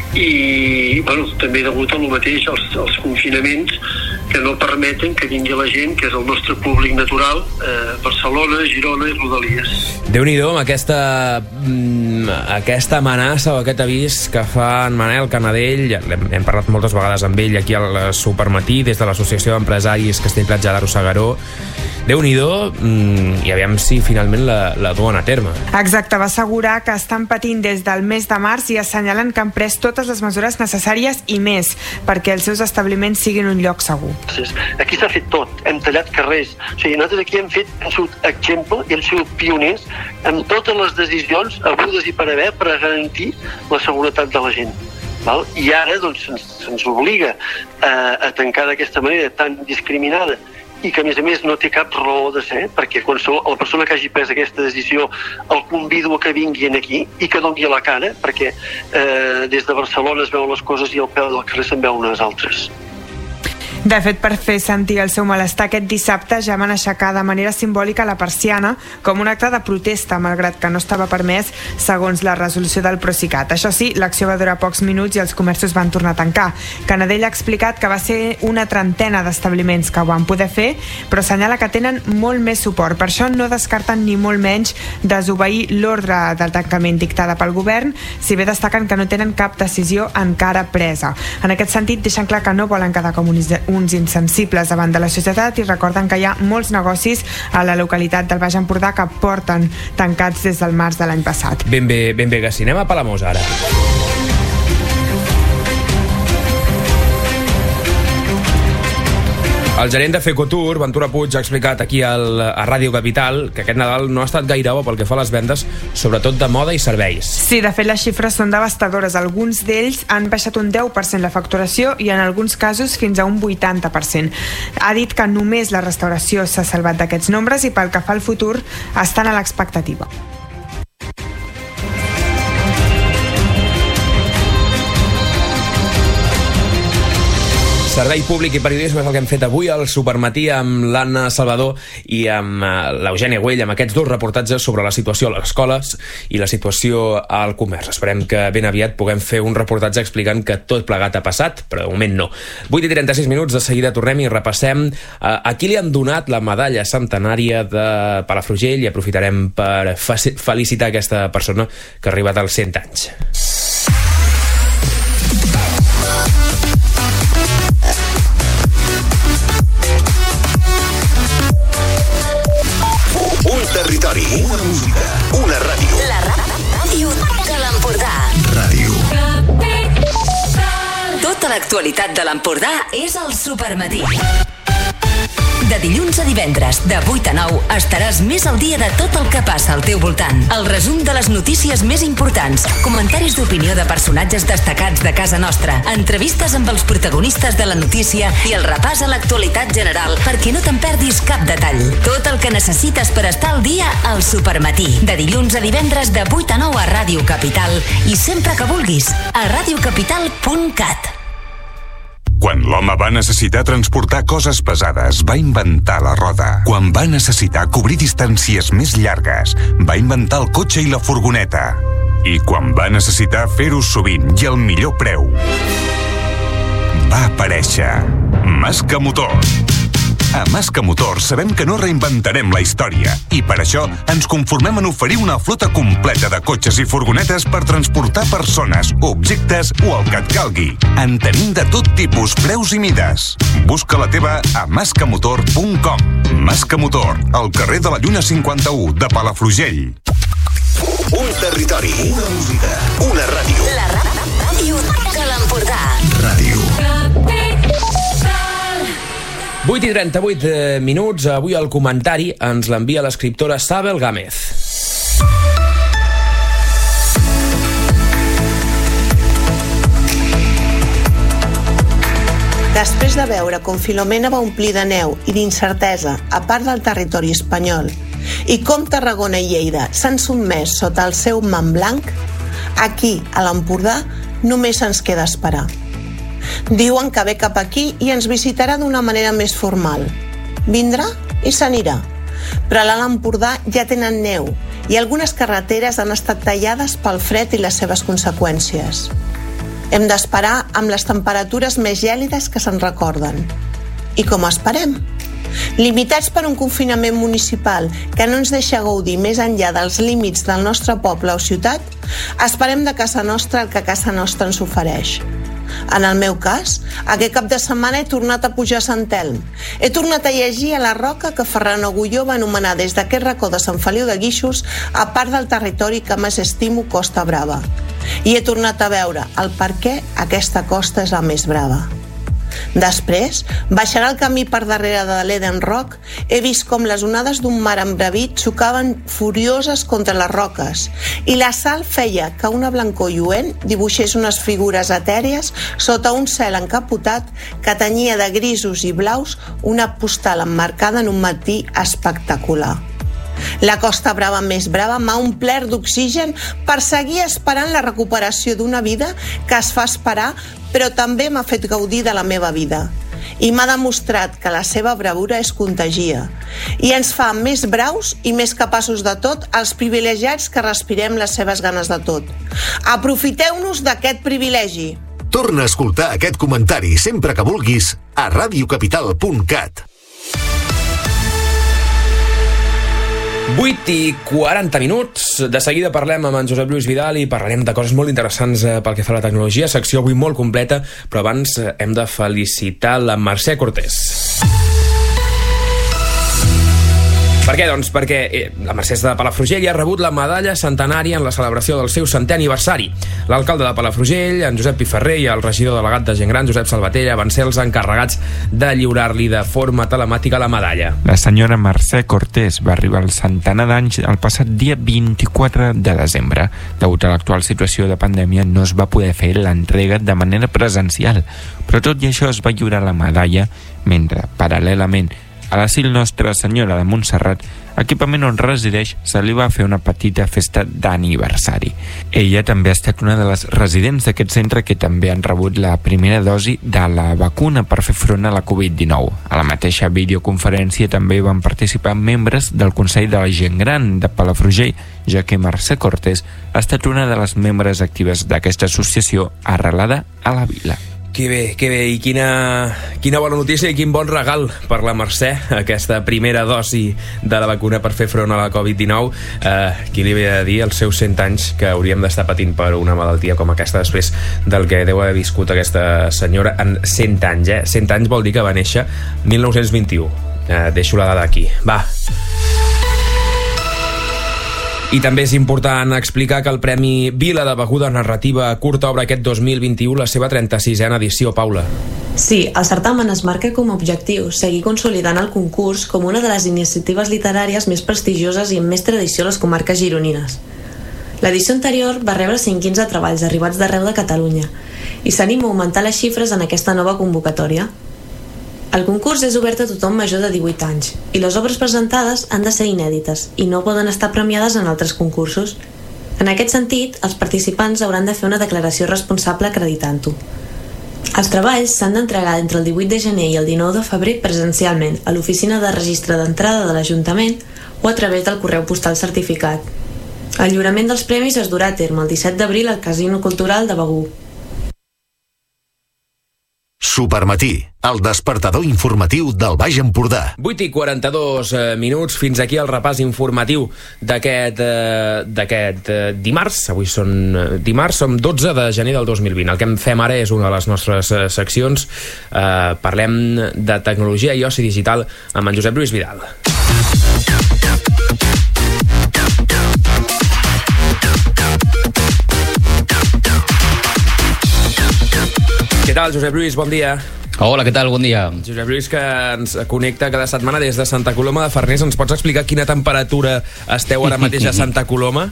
i bueno, també degut a lo mateix als, als confinaments que no permeten que vingui la gent, que és el nostre públic natural, eh, Barcelona, Girona i Rodalies. Déu-n'hi-do amb aquesta, mm, aquesta amenaça o aquest avís que fa en Manel Canadell. Hem, hem parlat moltes vegades amb ell aquí al Supermatí des de l'Associació d'Empresaris Castell, Platja d'Aro, Segaró. Déu-n'hi-do, mm, i aviam si finalment la, la duen a terme. Exacte, va assegurar que estan patint des del mes de març i assenyalen que han pres totes les mesures necessàries i més perquè els seus establiments siguin un lloc segur. Aquí s'ha fet tot, hem tallat carrers, o sigui, nosaltres aquí hem fet, hem sigut exemple i hem sigut pioners en totes les decisions hagudes i per haver per a garantir la seguretat de la gent. Val? I ara doncs se'ns, se'ns obliga a, a tancar d'aquesta manera tan discriminada i que a més a més no té cap raó de ser, perquè qualsevol, la persona que hagi pres aquesta decisió el convido a que vinguin aquí i que doni la cara, perquè eh, des de Barcelona es veuen les coses i al peu del carrer se'n veuen unes altres. De fet, per fer sentir el seu malestar aquest dissabte ja van aixecar de manera simbòlica la persiana com un acte de protesta, malgrat que no estava permès segons la resolució del Procicat. Això sí, l'acció va durar pocs minuts i els comerços van tornar a tancar. Canadell ha explicat que va ser una trentena d'establiments que ho van poder fer, però assenyala que tenen molt més suport. Per això no descarten ni molt menys desobeir l'ordre del tancament dictada pel govern, si bé destaquen que no tenen cap decisió encara presa. En aquest sentit, deixen clar que no volen quedar com uns uns insensibles davant de la societat i recorden que hi ha molts negocis a la localitat del Baix Empordà que porten tancats des del març de l'any passat. Ben bé, ben bé que sí. Anem a Palamós ara. El gerent de Fecotur, Ventura Puig, ha explicat aquí al, a Ràdio Capital que aquest Nadal no ha estat gaire bo pel que fa a les vendes, sobretot de moda i serveis. Sí, de fet les xifres són devastadores. Alguns d'ells han baixat un deu per cent la facturació i en alguns casos fins a un vuitanta per cent. Ha dit que només la restauració s'ha salvat d'aquests nombres i pel que fa al futur estan a l'expectativa. Servei públic i periodisme és el que hem fet avui al Supermatí amb l'Anna Salvador i amb l'Eugènia Güell, amb aquests dos reportatges sobre la situació a les escoles i la situació al comerç. Esperem que ben aviat puguem fer un reportatge explicant que tot plegat ha passat, però de moment no. vuit i trenta-sis minuts, de seguida tornem i repassem a qui li han donat la medalla centenària de Palafrugell i aprofitarem per felicitar aquesta persona que ha arribat als cent anys. Territori, una música, una ràdio. La ràdio de l'Empordà. Ràdio. Tota l'actualitat de l'Empordà és al Supermatí. De dilluns a divendres, de vuit a nou, estaràs més al dia de tot el que passa al teu voltant. El resum de les notícies més importants, comentaris d'opinió de personatges destacats de casa nostra, entrevistes amb els protagonistes de la notícia i el repàs a l'actualitat general perquè no te'n perdis cap detall. Tot el que necessites per estar al dia al Supermatí. De dilluns a divendres, de vuit a nou a Ràdio Capital i sempre que vulguis, a radiocapital punt cat. Quan l'home va necessitar transportar coses pesades, va inventar la roda. Quan va necessitar cobrir distàncies més llargues, va inventar el cotxe i la furgoneta. I quan va necessitar fer-ho sovint i al millor preu, va aparèixer Masca Motor. A Masca Motor sabem que no reinventarem la història i per això ens conformem en oferir una flota completa de cotxes i furgonetes per transportar persones, objectes o el que et calgui. En tenim de tot tipus, preus i mides. Busca la teva a mascamotor punt com. Masca Motor, al carrer de la Lluna cinquanta-u de Palafrugell. Un territori, una música, una ràdio. La ràdio de l'Empordà. Ràdio. vuit i trenta-vuit minuts, avui el comentari ens l'envia l'escriptora Sabel Gámez. Després de veure com Filomena va omplir de neu i d'incertesa a part del territori espanyol i com Tarragona i Lleida s'han sotmès sota el seu man blanc, aquí, a l'Empordà, només ens queda esperar. Diuen que ve cap aquí i ens visitarà d'una manera més formal. Vindrà i s'anirà. Però a l'Alt Empordà ja tenen neu i algunes carreteres han estat tallades pel fred i les seves conseqüències. Hem d'esperar amb les temperatures més gèlides que se'n recorden. I com esperem? Limitats per un confinament municipal que no ens deixa gaudir més enllà dels límits del nostre poble o ciutat, esperem de casa nostra el que casa nostra ens ofereix. En el meu cas, aquest cap de setmana he tornat a pujar a Sant Elm. He tornat a llegir a la roca que Ferran Agulló va anomenar des d'aquest racó de Sant Feliu de Guíxols a part del territori que més estimo, Costa Brava. I he tornat a veure el per què aquesta costa és la més brava. Després, baixant el camí per darrere de l'Eden Rock, he vist com les onades d'un mar embravit xocaven furioses contra les roques i la sal feia que una blancor lluent dibuixés unes figures etèries sota un cel encapotat que tenyia de grisos i blaus una postal emmarcada en un matí espectacular. La Costa Brava més brava m'ha omplert d'oxigen per seguir esperant la recuperació d'una vida que es fa esperar, però també m'ha fet gaudir de la meva vida. I m'ha demostrat que la seva bravura es contagia i ens fa més braus i més capaços de tot els privilegiats que respirem les seves ganes de tot. Aprofiteu-nos d'aquest privilegi. Torna a escoltar aquest comentari sempre que vulguis a radiocapital punt cat. vuit i quaranta minuts. De seguida parlem amb en Josep Lluís Vidal i parlarem de coses molt interessants pel que fa a la tecnologia. Secció avui molt completa, però abans hem de felicitar la Mercè Cortés. Per què? Doncs perquè eh, la Mercè de Palafrugell ha rebut la medalla centenària en la celebració del seu centè aniversari. L'alcalde de Palafrugell, en Josep Piferrer, i el regidor delegat de Gent Gran, Josep Salvatella, van ser els encarregats de lliurar-li de forma telemàtica la medalla. La senyora Mercè Cortés va arribar al centenar d'anys el passat dia vint-i-quatre de desembre. Degut a l'actual situació de pandèmia no es va poder fer l'entrega de manera presencial, però tot i això es va lliurar la medalla mentre, paral·lelament, a l'asil Nostra Senyora de Montserrat, equipament on resideix, se li va fer una petita festa d'aniversari. Ella també ha estat una de les residents d'aquest centre que també han rebut la primera dosi de la vacuna per fer front a la covid dinou. A la mateixa videoconferència també van participar membres del Consell de la Gent Gran de Palafrugell, ja que Mercè Cortés ha estat una de les membres actives d'aquesta associació arrelada a la vila. Que bé, que bé, i quina, quina bona notícia i quin bon regal per la Mercè, aquesta primera dosi de la vacuna per fer front a la covid dinou. Eh, qui li ve a dir als seus cent anys que hauríem d'estar patint per una malaltia com aquesta després del que deu haver viscut aquesta senyora en cent anys, eh? cent anys vol dir que va néixer mil nou-cents vint-i-u. Eh, deixo la dada aquí. Va. I també és important explicar que el Premi Vila de Beguda Narrativa Curta obre aquest dos mil vint-i-u la seva trenta-sisena edició, Paula. Sí, el certamen es marca com a objectiu seguir consolidant el concurs com una de les iniciatives literàries més prestigioses i amb més tradició a les comarques gironines. L'edició anterior va rebre cent quinze treballs arribats d'arreu de Catalunya i s'anima a augmentar les xifres en aquesta nova convocatòria. El concurs és obert a tothom major de divuit anys i les obres presentades han de ser inèdites i no poden estar premiades en altres concursos. En aquest sentit, els participants hauran de fer una declaració responsable acreditant-ho. Els treballs s'han d'entregar entre el divuit de gener i el dinou de febrer presencialment a l'oficina de registre d'entrada de l'Ajuntament o a través del correu postal certificat. El lliurament dels premis es durà a terme el disset d'abril al Casino Cultural de Begur. Supermatí, el despertador informatiu del Baix Empordà. vuit i quaranta-dos eh, minuts, fins aquí el repàs informatiu d'aquest eh, d'aquest eh, dimarts. Avui són eh, dimarts, som dotze de gener del dos mil vint. El que en fem ara és una de les nostres eh, seccions. Eh, parlem de tecnologia i oci digital amb en Josep Lluís Vidal. Què tal, Josep Lluís? Bon dia. Hola, què tal? Bon dia. Josep Lluís, que ens connecta cada setmana des de Santa Coloma de Farners. Ens pots explicar quina temperatura esteu ara mateix a Santa Coloma?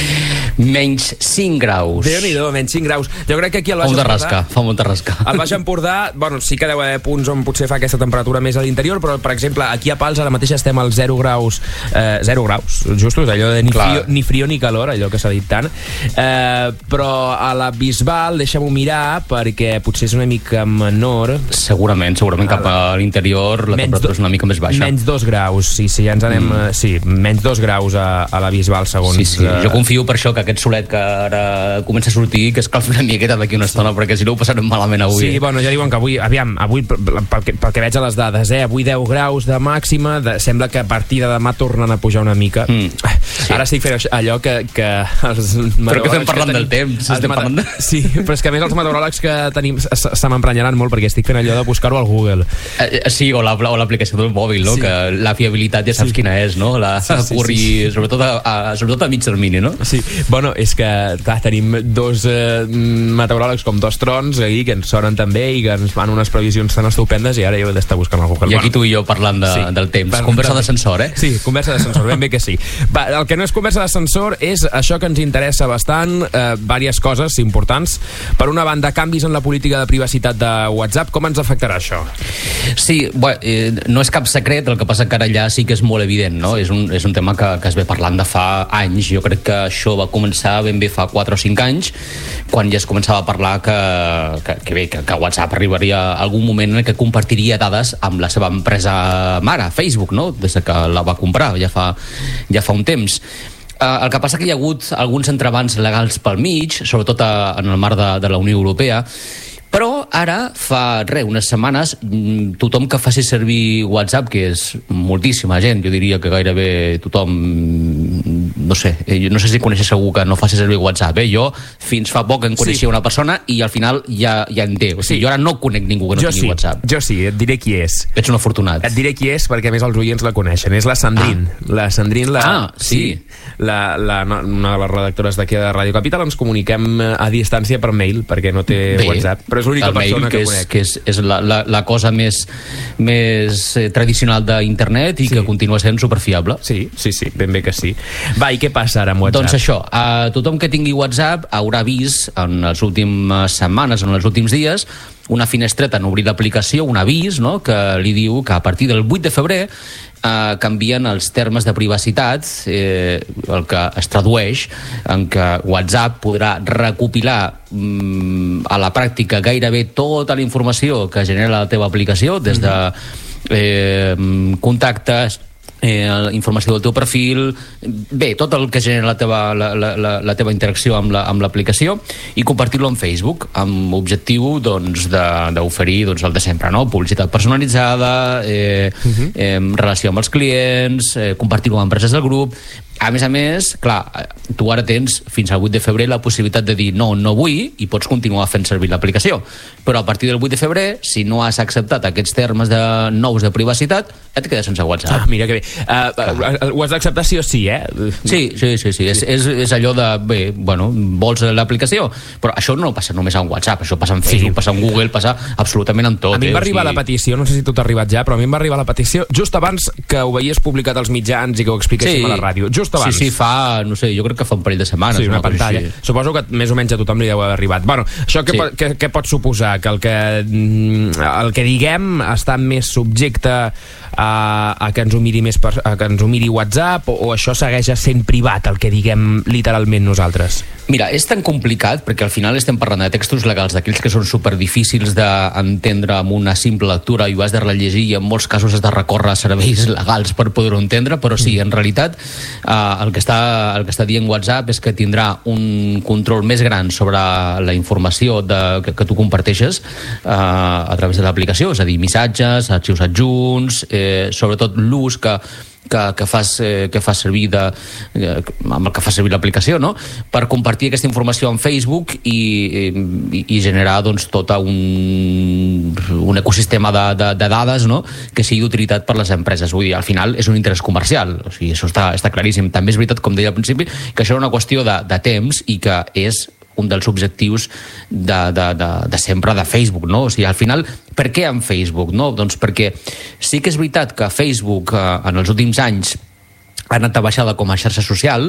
Menys cinc graus. Déu-n'hi-do, menys cinc graus. Jo crec que aquí al Baix Empordà... Empordà... Fa molta rasca. Al Baix Empordà, bueno, sí que deu haver punts on potser fa aquesta temperatura més a l'interior, però, per exemple, aquí a Pals ara mateix estem als zero graus. Eh, zero graus, justos, allò de ni frio, ni frio ni calor, allò que s'ha dit tant. Eh, però a la Bisbal, deixa'm-ho mirar, perquè potser és una mica menor. Segurament, segurament cap a l'interior la temperatura és una mica més baixa. Menys dos graus, sí, sí, ja ens anem... Mm. Sí, menys dos graus a, a la Bisbal, segons... Sí, sí, jo confio per això que aquest solet que ara comença a sortir, que escalfi una miqueta d'aquí una estona, perquè si no ho passarem malament avui. Sí, bueno, ja diuen que avui, aviam, avui, pel que, pel que veig a les dades, eh, avui deu graus de màxima, de, sembla que a partir de demà tornen a pujar una mica. Mm, sí. Ara estic fent allò que, que els però que fem parlant del temps. Estem parlant de... Sí, però és que a més els meteoròlegs que tenim se, se m'emprenyaran molt, perquè estic fent allò de buscar-ho al Google. Eh, sí, o l'aplicació la, del mòbil, no? Sí. Que la fiabilitat ja saps sí. quina és, no? La sí, sí, corri, sí, sí. Sobretot, a, a, sobretot a mig termini, no? Sí, bueno, és que clar, tenim dos eh, meteoròlegs com dos trons ahí, que ens sonen també i que ens fan unes previsions tan estupendes, i ara jo he d'estar buscant el Google. I aquí tu i jo parlant de, sí, del temps. Per, conversa d'ascensor, eh? Sí, conversa d'ascensor, ben bé que sí. Va, el que no és conversa d'ascensor és això que ens interessa bastant, eh, diverses coses importants. Per una banda, canvis en la política de privacitat de WhatsApp. Com ens afectarà això? Sí, bueno, eh, no és cap secret, el que passa que ara ja sí que és molt evident, no? Sí. És, un, és un tema que, que es ve parlant de fa anys. Jo crec que això va començar ben bé fa quatre o cinc anys, quan ja es començava a parlar que, que, que bé, que, que WhatsApp arribaria a algun moment en què compartiria dades amb la seva empresa mare, Facebook, no? Des que la va comprar, ja fa, ja fa un temps. Uh, el que passa que hi ha hagut alguns entrebancs legals pel mig, sobretot a, en el marc de, de la Unió Europea, però ara, fa res, unes setmanes, tothom que faci servir WhatsApp, que és moltíssima gent, jo diria que gairebé tothom, no sé, no sé si coneixes segur que no faci servir WhatsApp, eh? Jo fins fa poc en coneixia sí. una persona i al final ja, ja en té. O sigui, sí. Jo ara no conec ningú que no jo tingui sí. WhatsApp. Jo sí, et diré qui és. Ets un afortunat. Et diré qui és perquè a més els oients la coneixen. És la Sandrine. Ah. La Sandrine, la, ah, sí. sí la, la, una de les redactores d'aquí de Ràdio Capital. Ens comuniquem a distància per mail perquè no té Bé. WhatsApp. Però és l'única persona que, que és, conec. Que és, és la, la, la cosa més, més eh, tradicional d'internet i sí. que continua sent superfiable. Sí, sí, sí, ben bé que sí. Va, i què passa ara amb WhatsApp? Doncs això, uh, tothom que tingui WhatsApp haurà vist en les últimes setmanes, en els últims dies, una finestreta en obrir l'aplicació, un avís, no?, que li diu que a partir del vuit de febrer eh, canvien els termes de privacitat, eh, el que es tradueix en que WhatsApp podrà recopilar mm, a la pràctica gairebé tota la informació que genera la teva aplicació, des de eh, contactes, eh, informació del teu perfil, bé, tot el que genera la teva, la, la, la, la teva interacció amb la, amb l'aplicació, i compartir-lo en Facebook amb objectiu doncs, d'oferir doncs, el de sempre, no? Publicitat personalitzada, eh, uh-huh. eh, relació amb els clients, eh, compartir-ho amb empreses del grup. A més a més, clar, tu ara tens fins al vuit de febrer la possibilitat de dir no, no vull, i pots continuar fent servir l'aplicació. Però a partir del vuit de febrer, si no has acceptat aquests termes de nous de privacitat, et quedes sense WhatsApp. Ah, mira que bé. Uh, ho has d'acceptar sí o sí, eh? Sí, sí, sí. sí. És, és, és allò de, bé, bueno, vols l'aplicació, però això no passa només en WhatsApp, això passa en Facebook, sí. passa en Google, passa absolutament en tot. A mi em va eh? arribar o sigui... la petició, no sé si tu t'ha arribat ja, però a mi em va arribar la petició just abans que ho veies publicat als mitjans i que ho expliquéssim sí. a la ràdio. Just abans. Sí, sí, fa, no sé, jo crec que fa un parell de setmanes. Sí, una no? pantalla. Sí. Suposo que més o menys a tothom li deu haver arribat. Bueno, això què, sí. pot, què, què pot suposar? Que el que, el que diguem està més subjecte a, a que ens ho miri més per, a que ens ho miri WhatsApp, o, o això segueix sent privat, el que diguem literalment nosaltres? Mira, és tan complicat perquè al final estem parlant de textos legals d'aquells que són super difícils d'entendre amb una simple lectura i ho has de rellegir i en molts casos has de recórrer a serveis legals per poder-ho entendre, però sí, en realitat eh, el, que està, el que està dient WhatsApp és que tindrà un control més gran sobre la informació de, que, que tu comparteixes eh, a través de l'aplicació, és a dir, missatges, arxius adjunts, eh, sobretot l'ús que que, que, fas, eh, que fas servir de, eh, amb el que fa servir l'aplicació, no? Per compartir aquesta informació en Facebook i, i, i generar doncs, tot un, un ecosistema de, de, de dades, no?, que sigui d'utilitat per les empreses. Vull dir, al final és un interès comercial, o sigui, això està, està claríssim. També és veritat, com deia al principi, que això era una qüestió de, de temps i que és un dels objectius de, de, de, de sempre de Facebook, no? O sigui, al final, per què en Facebook, no? Doncs perquè sí que és veritat que Facebook eh, en els últims anys ha anat a baixada com a xarxa social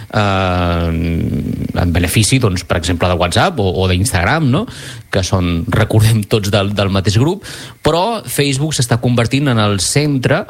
eh, en benefici, doncs, per exemple, de WhatsApp o, o d'Instagram, no?, que són, recordem, tots del, del mateix grup, però Facebook s'està convertint en el centre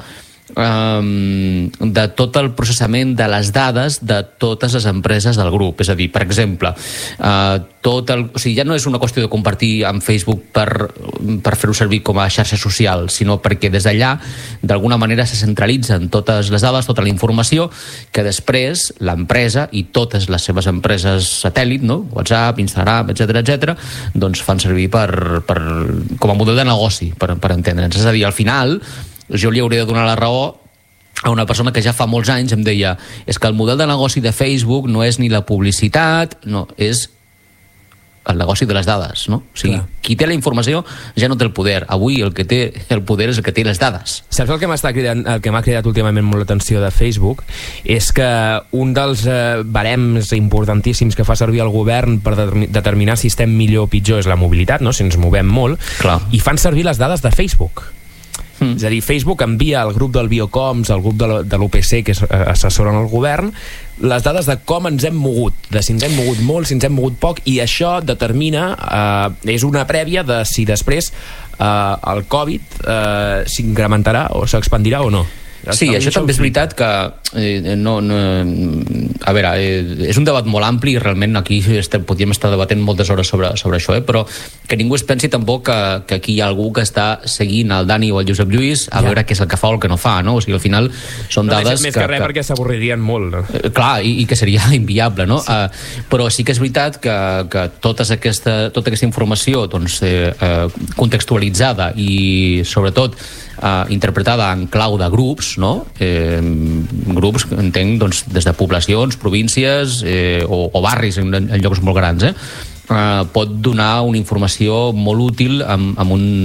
Um, de tot el processament de les dades de totes les empreses del grup. És a dir, per exemple, uh, tot el, o sigui, ja no és una qüestió de compartir amb Facebook per, per fer-ho servir com a xarxa social, sinó perquè des d'allà d'alguna manera se centralitzen totes les dades, tota la informació que després l'empresa i totes les seves empreses satèl·lit, no? WhatsApp, Instagram, etcètera, etcètera, doncs fan servir per, per, com a model de negoci, per, per entendre'ns. És a dir, al final jo li hauré de donar la raó a una persona que ja fa molts anys em deia és que el model de negoci de Facebook no és ni la publicitat, no, és el negoci de les dades, no? O sigui, clar, qui té la informació ja no té el poder. Avui el que té el poder és el que té les dades. Saps el que m'està cridant, el que m'ha cridat últimament molt l'atenció de Facebook? És que un dels eh, barems importantíssims que fa servir el govern per de determinar si estem millor o pitjor és la mobilitat, no? Si ens movem molt, clar, i fan servir les dades de Facebook. Mm. És a dir, Facebook envia al grup del Biocoms, al grup de l'U P C, que és assessoren el govern, les dades de com ens hem mogut, de si ens hem mogut molt, si ens hem mogut poc, i això determina, eh, és una prèvia de si després eh, el Covid eh, s'incrementarà o s'expandirà o no. Sí, això també és veritat que eh, no, no, a veure, eh, és un debat molt ampli i realment aquí estem, podríem estar debatent moltes hores sobre, sobre això, eh, però que ningú es pensi tampoc que, que aquí hi ha algú que està seguint el Dani o el Josep Lluís a ja. veure què és el que fa o el que no fa, no? O sigui, al final són no, dades més que... que res que... perquè s'avorririen molt, no? Eh, clar, i, i que seria inviable, no? Sí. Uh, però sí que és veritat que, que totes aquesta, tota aquesta informació doncs, eh, eh, contextualitzada i sobretot Uh, interpretada en clau de grups, no? Eh, grups, entenc, doncs, des de poblacions, províncies eh, o, o barris en, en llocs molt grans, eh? Uh, pot donar una informació molt útil amb, amb, un,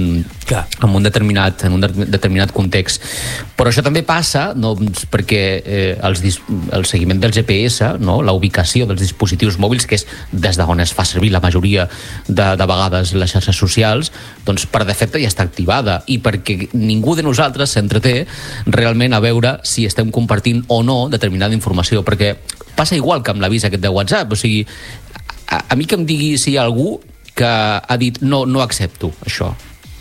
Clar. en un determinat, en un de- determinat context. Però això també passa, no, perquè eh, els dis, el seguiment del G P S, no, la ubicació dels dispositius mòbils, que és des d'on es fa servir la majoria de, de vegades les xarxes socials, doncs per defecte ja està activada, i perquè ningú de nosaltres s'entreté realment a veure si estem compartint o no determinada informació, perquè passa igual que amb l'avís aquest de WhatsApp, o sigui, a, a mi que em digui si hi ha algú que ha dit no, no accepto això.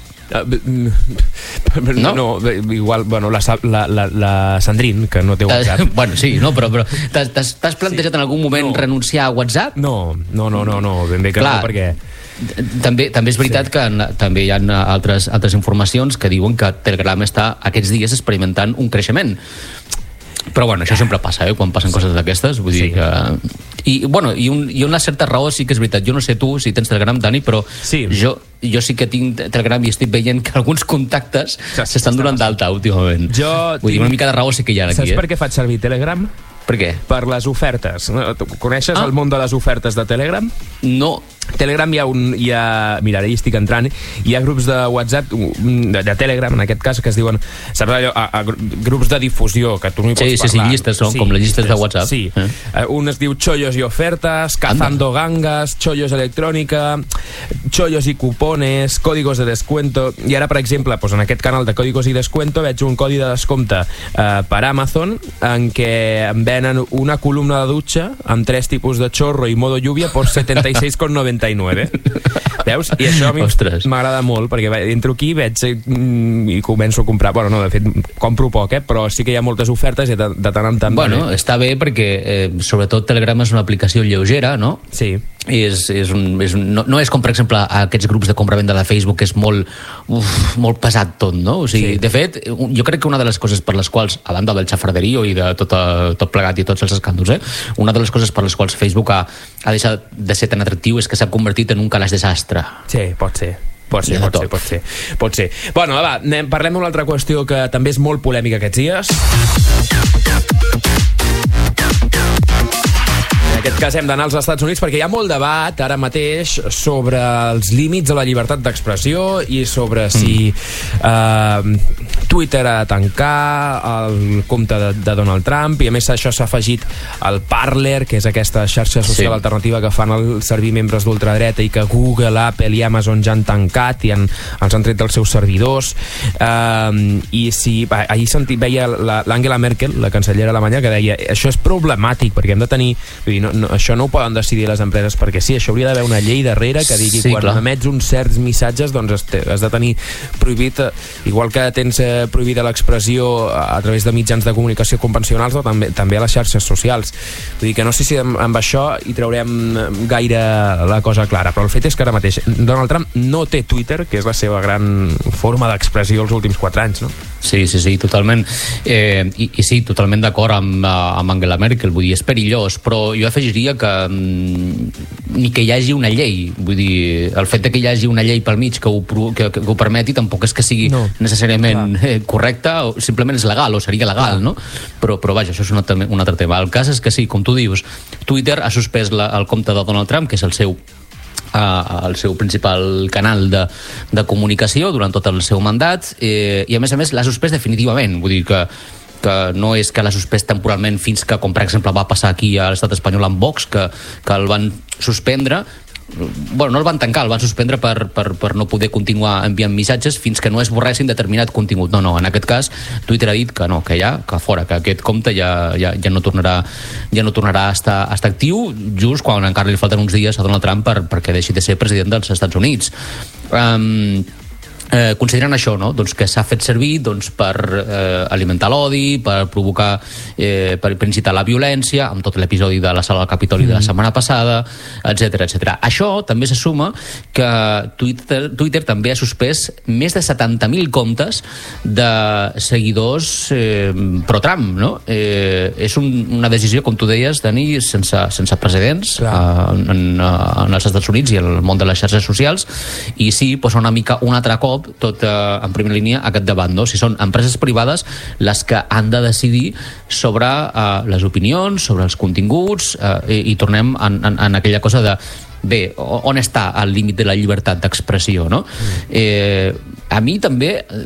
No, no igual, bueno, la, la, la, la Sandrine, que no té WhatsApp. Uh, bueno, sí, no, però, però t'has, t'has plantejat sí. en algun moment no. renunciar a WhatsApp? No, no, no, no, no ben bé que Clar, no, perquè... També, també és veritat sí. que en, també hi ha altres, altres informacions que diuen que Telegram està aquests dies experimentant un creixement. Però bueno, això sempre passa, eh, quan passen coses d'aquestes, vull dir sí. que... I, bueno, i, un, i una certa raó sí que és veritat. Jo no sé tu si tens Telegram, Dani, però sí. jo, jo sí que tinc Telegram i estic veient que alguns contactes s'estan donant d'alta últimament. Jo vull dir, una mica de raó sí que hi ha aquí. Saps eh? per què faig servir Telegram? Per què? Per les ofertes. Coneixes ah. el món de les ofertes de Telegram? No. Telegram hi ha un... Hi ha, mira, ara hi estic entrant. Hi ha grups de WhatsApp, de, de Telegram, en aquest cas, que es diuen... Saps allò? A, a, grups de difusió, que tu no hi pots sí, parlar. Sí, sí, llistes, són sí, com les llistes, llistes de WhatsApp. Sí. Eh? Un es diu Chollos i ofertes, Cazando Anda. gangas, Chollos electrónica, Chollos i cupones, códigos de descuento... I ara, per exemple, doncs en aquest canal de códigos i descuento veig un codi de descompte eh, per Amazon en què em venen una columna de dutxa amb tres tipus de chorro i modo lluvia por setenta y seis con noventa y nueve. Veus? I això a mi m'agrada molt, perquè entro aquí, veig mm, i començo a comprar. Bueno, no, de fet, compro poc, eh? Però sí que hi ha moltes ofertes i de, de tant en tant... Bueno, també. Està bé perquè, eh, sobretot, Telegram és una aplicació lleugera, no? Sí. És, és un, és un, no, no és com, per exemple, aquests grups de compra-venda de Facebook, que és molt, uf, molt pesat tot, no? O sigui, sí. De fet, jo crec que una de les coses per les quals, a banda del xafarderio i de tot, tot plegat i tots els escàndols, eh? Una de les coses per les quals Facebook ha, ha deixat de ser tan atractiu és que s'ha convertit en un calaix de sastre. Sí, pot ser. Pot ser, pot ser, pot ser, pot ser. Bueno, va, anem, parlem d'una altra qüestió que també és molt polèmica aquests dies. En aquest cas hem d'anar als Estats Units perquè hi ha molt debat ara mateix sobre els límits de la llibertat d'expressió i sobre si eh, Twitter ha de tancar el compte de, de Donald Trump, i a més això s'ha afegit al Parler, que és aquesta xarxa social sí. alternativa que fan el servir membres d'ultradreta i que Google, Apple i Amazon ja han tancat i han, els han tret dels seus servidors. Eh, i si ahir sentit, veia l'Angela Merkel, la cancellera alemanya, que deia això és problemàtic perquè hem de tenir, vull dir, no, no, això no ho poden decidir les empreses perquè sí, això hauria d'haver una llei darrere que digui sí, quan clar. emets uns certs missatges doncs has de tenir prohibit, igual que tens prohibida l'expressió a través de mitjans de comunicació convencionals, o també, també a les xarxes socials. Vull dir que no sé si amb, amb això hi traurem gaire la cosa clara, però el fet és que ara mateix Donald Trump no té Twitter, que és la seva gran forma d'expressió els últims quatre anys, no? Sí, sí, sí, totalment. Eh, i, I sí, totalment d'acord amb, amb Angela Merkel, vull dir, és perillós, però jo afegiria que mm, ni que hi hagi una llei, vull dir, el fet de que hi hagi una llei pel mig que ho, que, que ho permeti tampoc és que sigui no, necessàriament eh, correcta, o simplement és legal, o seria legal, no? Però, però vaja, això és un altre, un altre tema. El cas és que sí, com tu dius, Twitter ha suspès la, el compte de Donald Trump, que és el seu Uh, el seu principal canal de, de comunicació durant tot el seu mandat, eh, i a més a més l'ha suspès definitivament, vull dir que que no és que l'ha suspès temporalment fins que, com per exemple va passar aquí a l'estat espanyol amb Vox, que, que el van suspendre, bueno, no el van tancar, el van suspendre per, per, per no poder continuar enviant missatges fins que no esborressin determinat contingut. No, no, en aquest cas Twitter ha dit que no, que ja, que fora, que aquest compte ja, ja, ja no tornarà ja no tornarà a estar, a estar actiu just quan encara li falten uns dies a Donald Trump per, perquè deixi de ser president dels Estats Units. Um, Eh, considerant això, no? Doncs que s'ha fet servir doncs, per eh, alimentar l'odi, per provocar, eh, per, per incitar la violència, amb tot l'episodi de la sala del Capitoli mm. de la setmana passada, etcètera, etcètera. Això també se suma que Twitter, Twitter també ha suspès més de setanta mil comptes de seguidors eh, pro-Trump, no? Eh, és un, una decisió, com tu deies, Dani, sense, sense precedents eh, en, en els Estats Units i en el món de les xarxes socials, i sí, posa una mica un altre cop tot eh, en primera línia aquest debat, no? Si són empreses privades les que han de decidir sobre eh, les opinions, sobre els continguts, eh, i, i tornem en, en, en aquella cosa de bé, on està el límit de la llibertat d'expressió, no? Mm. Eh, a mi també eh,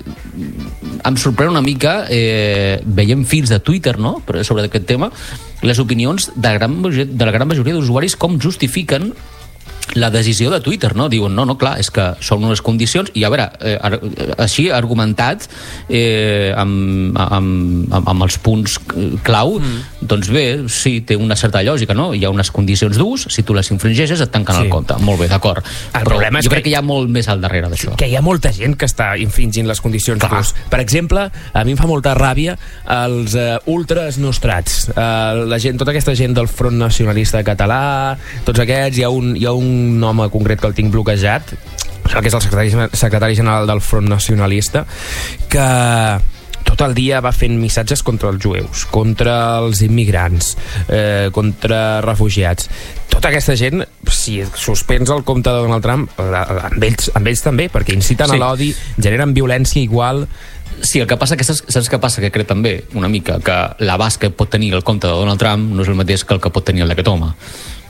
em sorprèn una mica, eh, veiem fils de Twitter, no?, sobre aquest tema, les opinions de, gran, de la gran majoria d'usuaris com justifiquen la decisió de Twitter, no? Diuen, no, no, clar, és que són unes condicions, i a veure, eh, ar així argumentat eh, amb, amb, amb, amb els punts clau, mm. doncs bé, sí, té una certa lògica, no? Hi ha unes condicions d'ús, si tu les infringeixes et tanquen sí. el compte. Molt bé, d'acord. Però jo crec que, que hi ha molt més al darrere d'això. Que hi ha molta gent que està infringint les condicions d'ús. Per exemple, a mi em fa molta ràbia els uh, ultras nostrats. Uh, la gent, tota aquesta gent del Front Nacionalista Català, tots aquests, hi ha un, hi ha un un home concret que el tinc bloquejat, que és el secretari, secretari general del Front Nacionalista, que tot el dia va fent missatges contra els jueus, contra els immigrants, eh, contra refugiats. Tota aquesta gent, si suspens el compte de Donald Trump, amb ells, amb ells també, perquè inciten sí. a l'odi, generen violència igual. Sí, el que passa que saps, saps què passa? Que crec també una mica que l'abast que pot tenir el compte de Donald Trump no és el mateix que el que pot tenir el d'aquest home.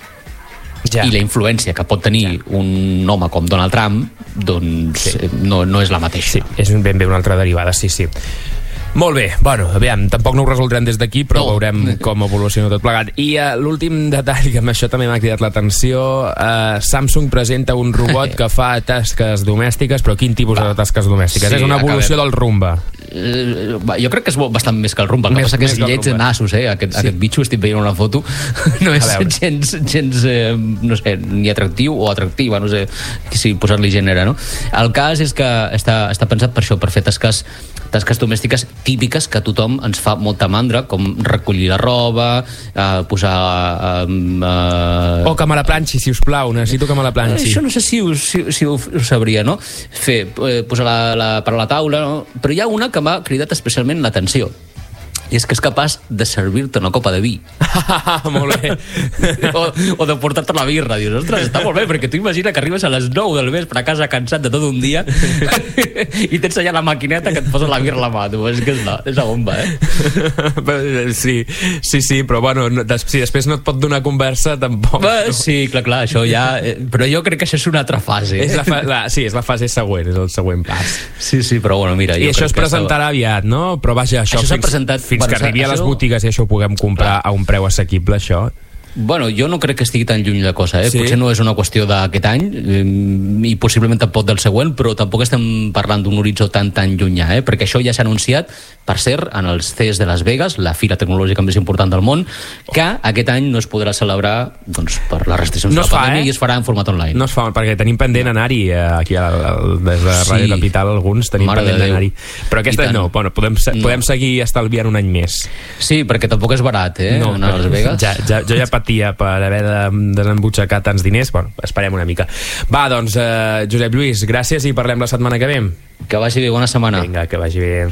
Ja. I la influència que pot tenir ja. un home com Donald Trump doncs sí. no, no és la mateixa. Sí, és ben bé una altra derivada, sí, sí. Molt bé, bueno, aviam, tampoc no ho resoldrem des d'aquí, però no. veurem com evoluciona tot plegat. I uh, l'últim detall, que amb això també m'ha cridat l'atenció, uh, Samsung presenta un robot que fa tasques domèstiques, però quin tipus Va. de tasques domèstiques? Sí, és una evolució acabem. del Roomba. Uh, jo crec que és bastant més que el Roomba, el que més, passa que és lleig nassos, eh? Aquest, sí. aquest bitxo, estic veient una foto, no és gens, gens eh, no sé, ni atractiu o atractiva, no sé si posar-li gènere, no? El cas és que està, està pensat per això, per fer tasques, tasques domèstiques típiques que a tothom ens fa molta mandra, com recollir la roba, eh, posar... Eh, eh... O que me la planxi, si us plau, necessito que me la planxi. Això no sé si, us, si, si ho, ho sabria, no? Fer, eh, posar la, la, per a la taula, no? Però hi ha una que m'ha cridat especialment l'atenció. I és que és capaç de servir-te una copa de vi. Molt bé. o, o de portar-te la birra. Dius, ostres, està molt bé, perquè tu imagina que arribes a les nou del vespre a casa cansat de tot un dia i tens allà la maquineta que et posa la birra a la mà. Tu, és que és la, és la bomba, eh? Sí, sí, sí, però bueno, des, si després no et pot donar conversa, tampoc. Va, sí, clar, clar, això ja... Eh, però jo crec que això és una altra fase. És la fa, la, sí, és la fase següent, és el següent pas. Sí, sí, però bueno, mira... I jo això es presentarà estava... aviat, no? Però vaja, això, això fins, presentat... fins bueno, que arribi a les botigues i això ho puguem comprar a un preu assequible, això. Bueno, jo no crec que estigui tan lluny la cosa, eh? Sí. Potser no és una qüestió d'aquest any eh, i possiblement tampoc del següent, però tampoc estem parlant d'un horitzó tan tan llunyà, eh? Perquè això ja s'ha anunciat, per cert, en els C E S de Las Vegas, la fira tecnològica més important del món, que aquest any no es podrà celebrar doncs, per les restriccions no de la fa, pandèmia, eh? I es farà en format online. No es fa, perquè tenim pendent anar-hi aquí al, al, des de sí. Ràdio Capital, alguns tenim Mare pendent d'anar-hi. Però aquest any no, bueno, podem, no. podem seguir estalviant un any més. Sí, perquè tampoc és barat, eh? No, anar a Las Vegas. Ja, ja, jo ja patia per haver de desembutxacar tants diners. Bueno, esperem una mica. Va, doncs, eh, Josep Lluís, gràcies i parlem la setmana que ve. Que vagi bé, bona setmana. Vinga, que vagi bé.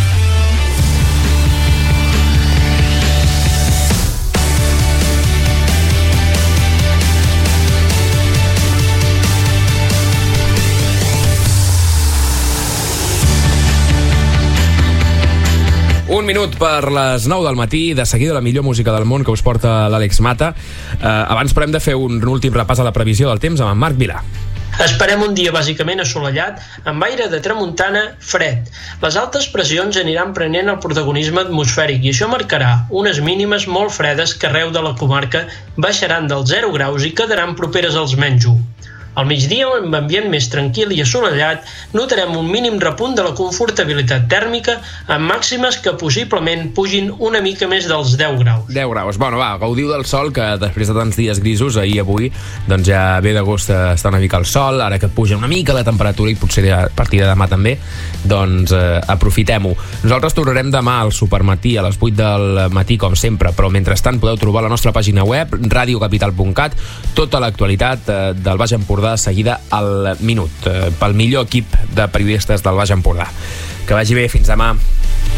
Un minut per les nou del matí, de seguida la millor música del món que us porta l'Àlex Mata. Eh, abans però hem de fer un últim repàs a la previsió del temps amb en Marc Vilà. Esperem un dia bàsicament assolellat, amb aire de tramuntana fred. Les altes pressions aniran prenent el protagonisme atmosfèric i això marcarà unes mínimes molt fredes que arreu de la comarca baixaran dels zero graus i quedaran properes als menys u. Al migdia, amb ambient més tranquil i assolellat, notarem un mínim repunt de la confortabilitat tèrmica amb màximes que possiblement pugin una mica més dels deu graus. deu graus. Bueno, va, gaudiu del sol, que després de tants dies grisos, ahir i avui, doncs ja ve de gust estar una mica al sol, ara que puja una mica la temperatura i potser a partir de demà també, doncs eh, aprofitem-ho. Nosaltres tornarem demà al supermatí a les vuit del matí, com sempre, però mentrestant podeu trobar la nostra pàgina web, radio capital punt cat, tota l'actualitat eh, del Baix Empordà seguida al minut, eh, pel millor equip de periodistes del Baix Empordà. Que vagi bé, fins demà.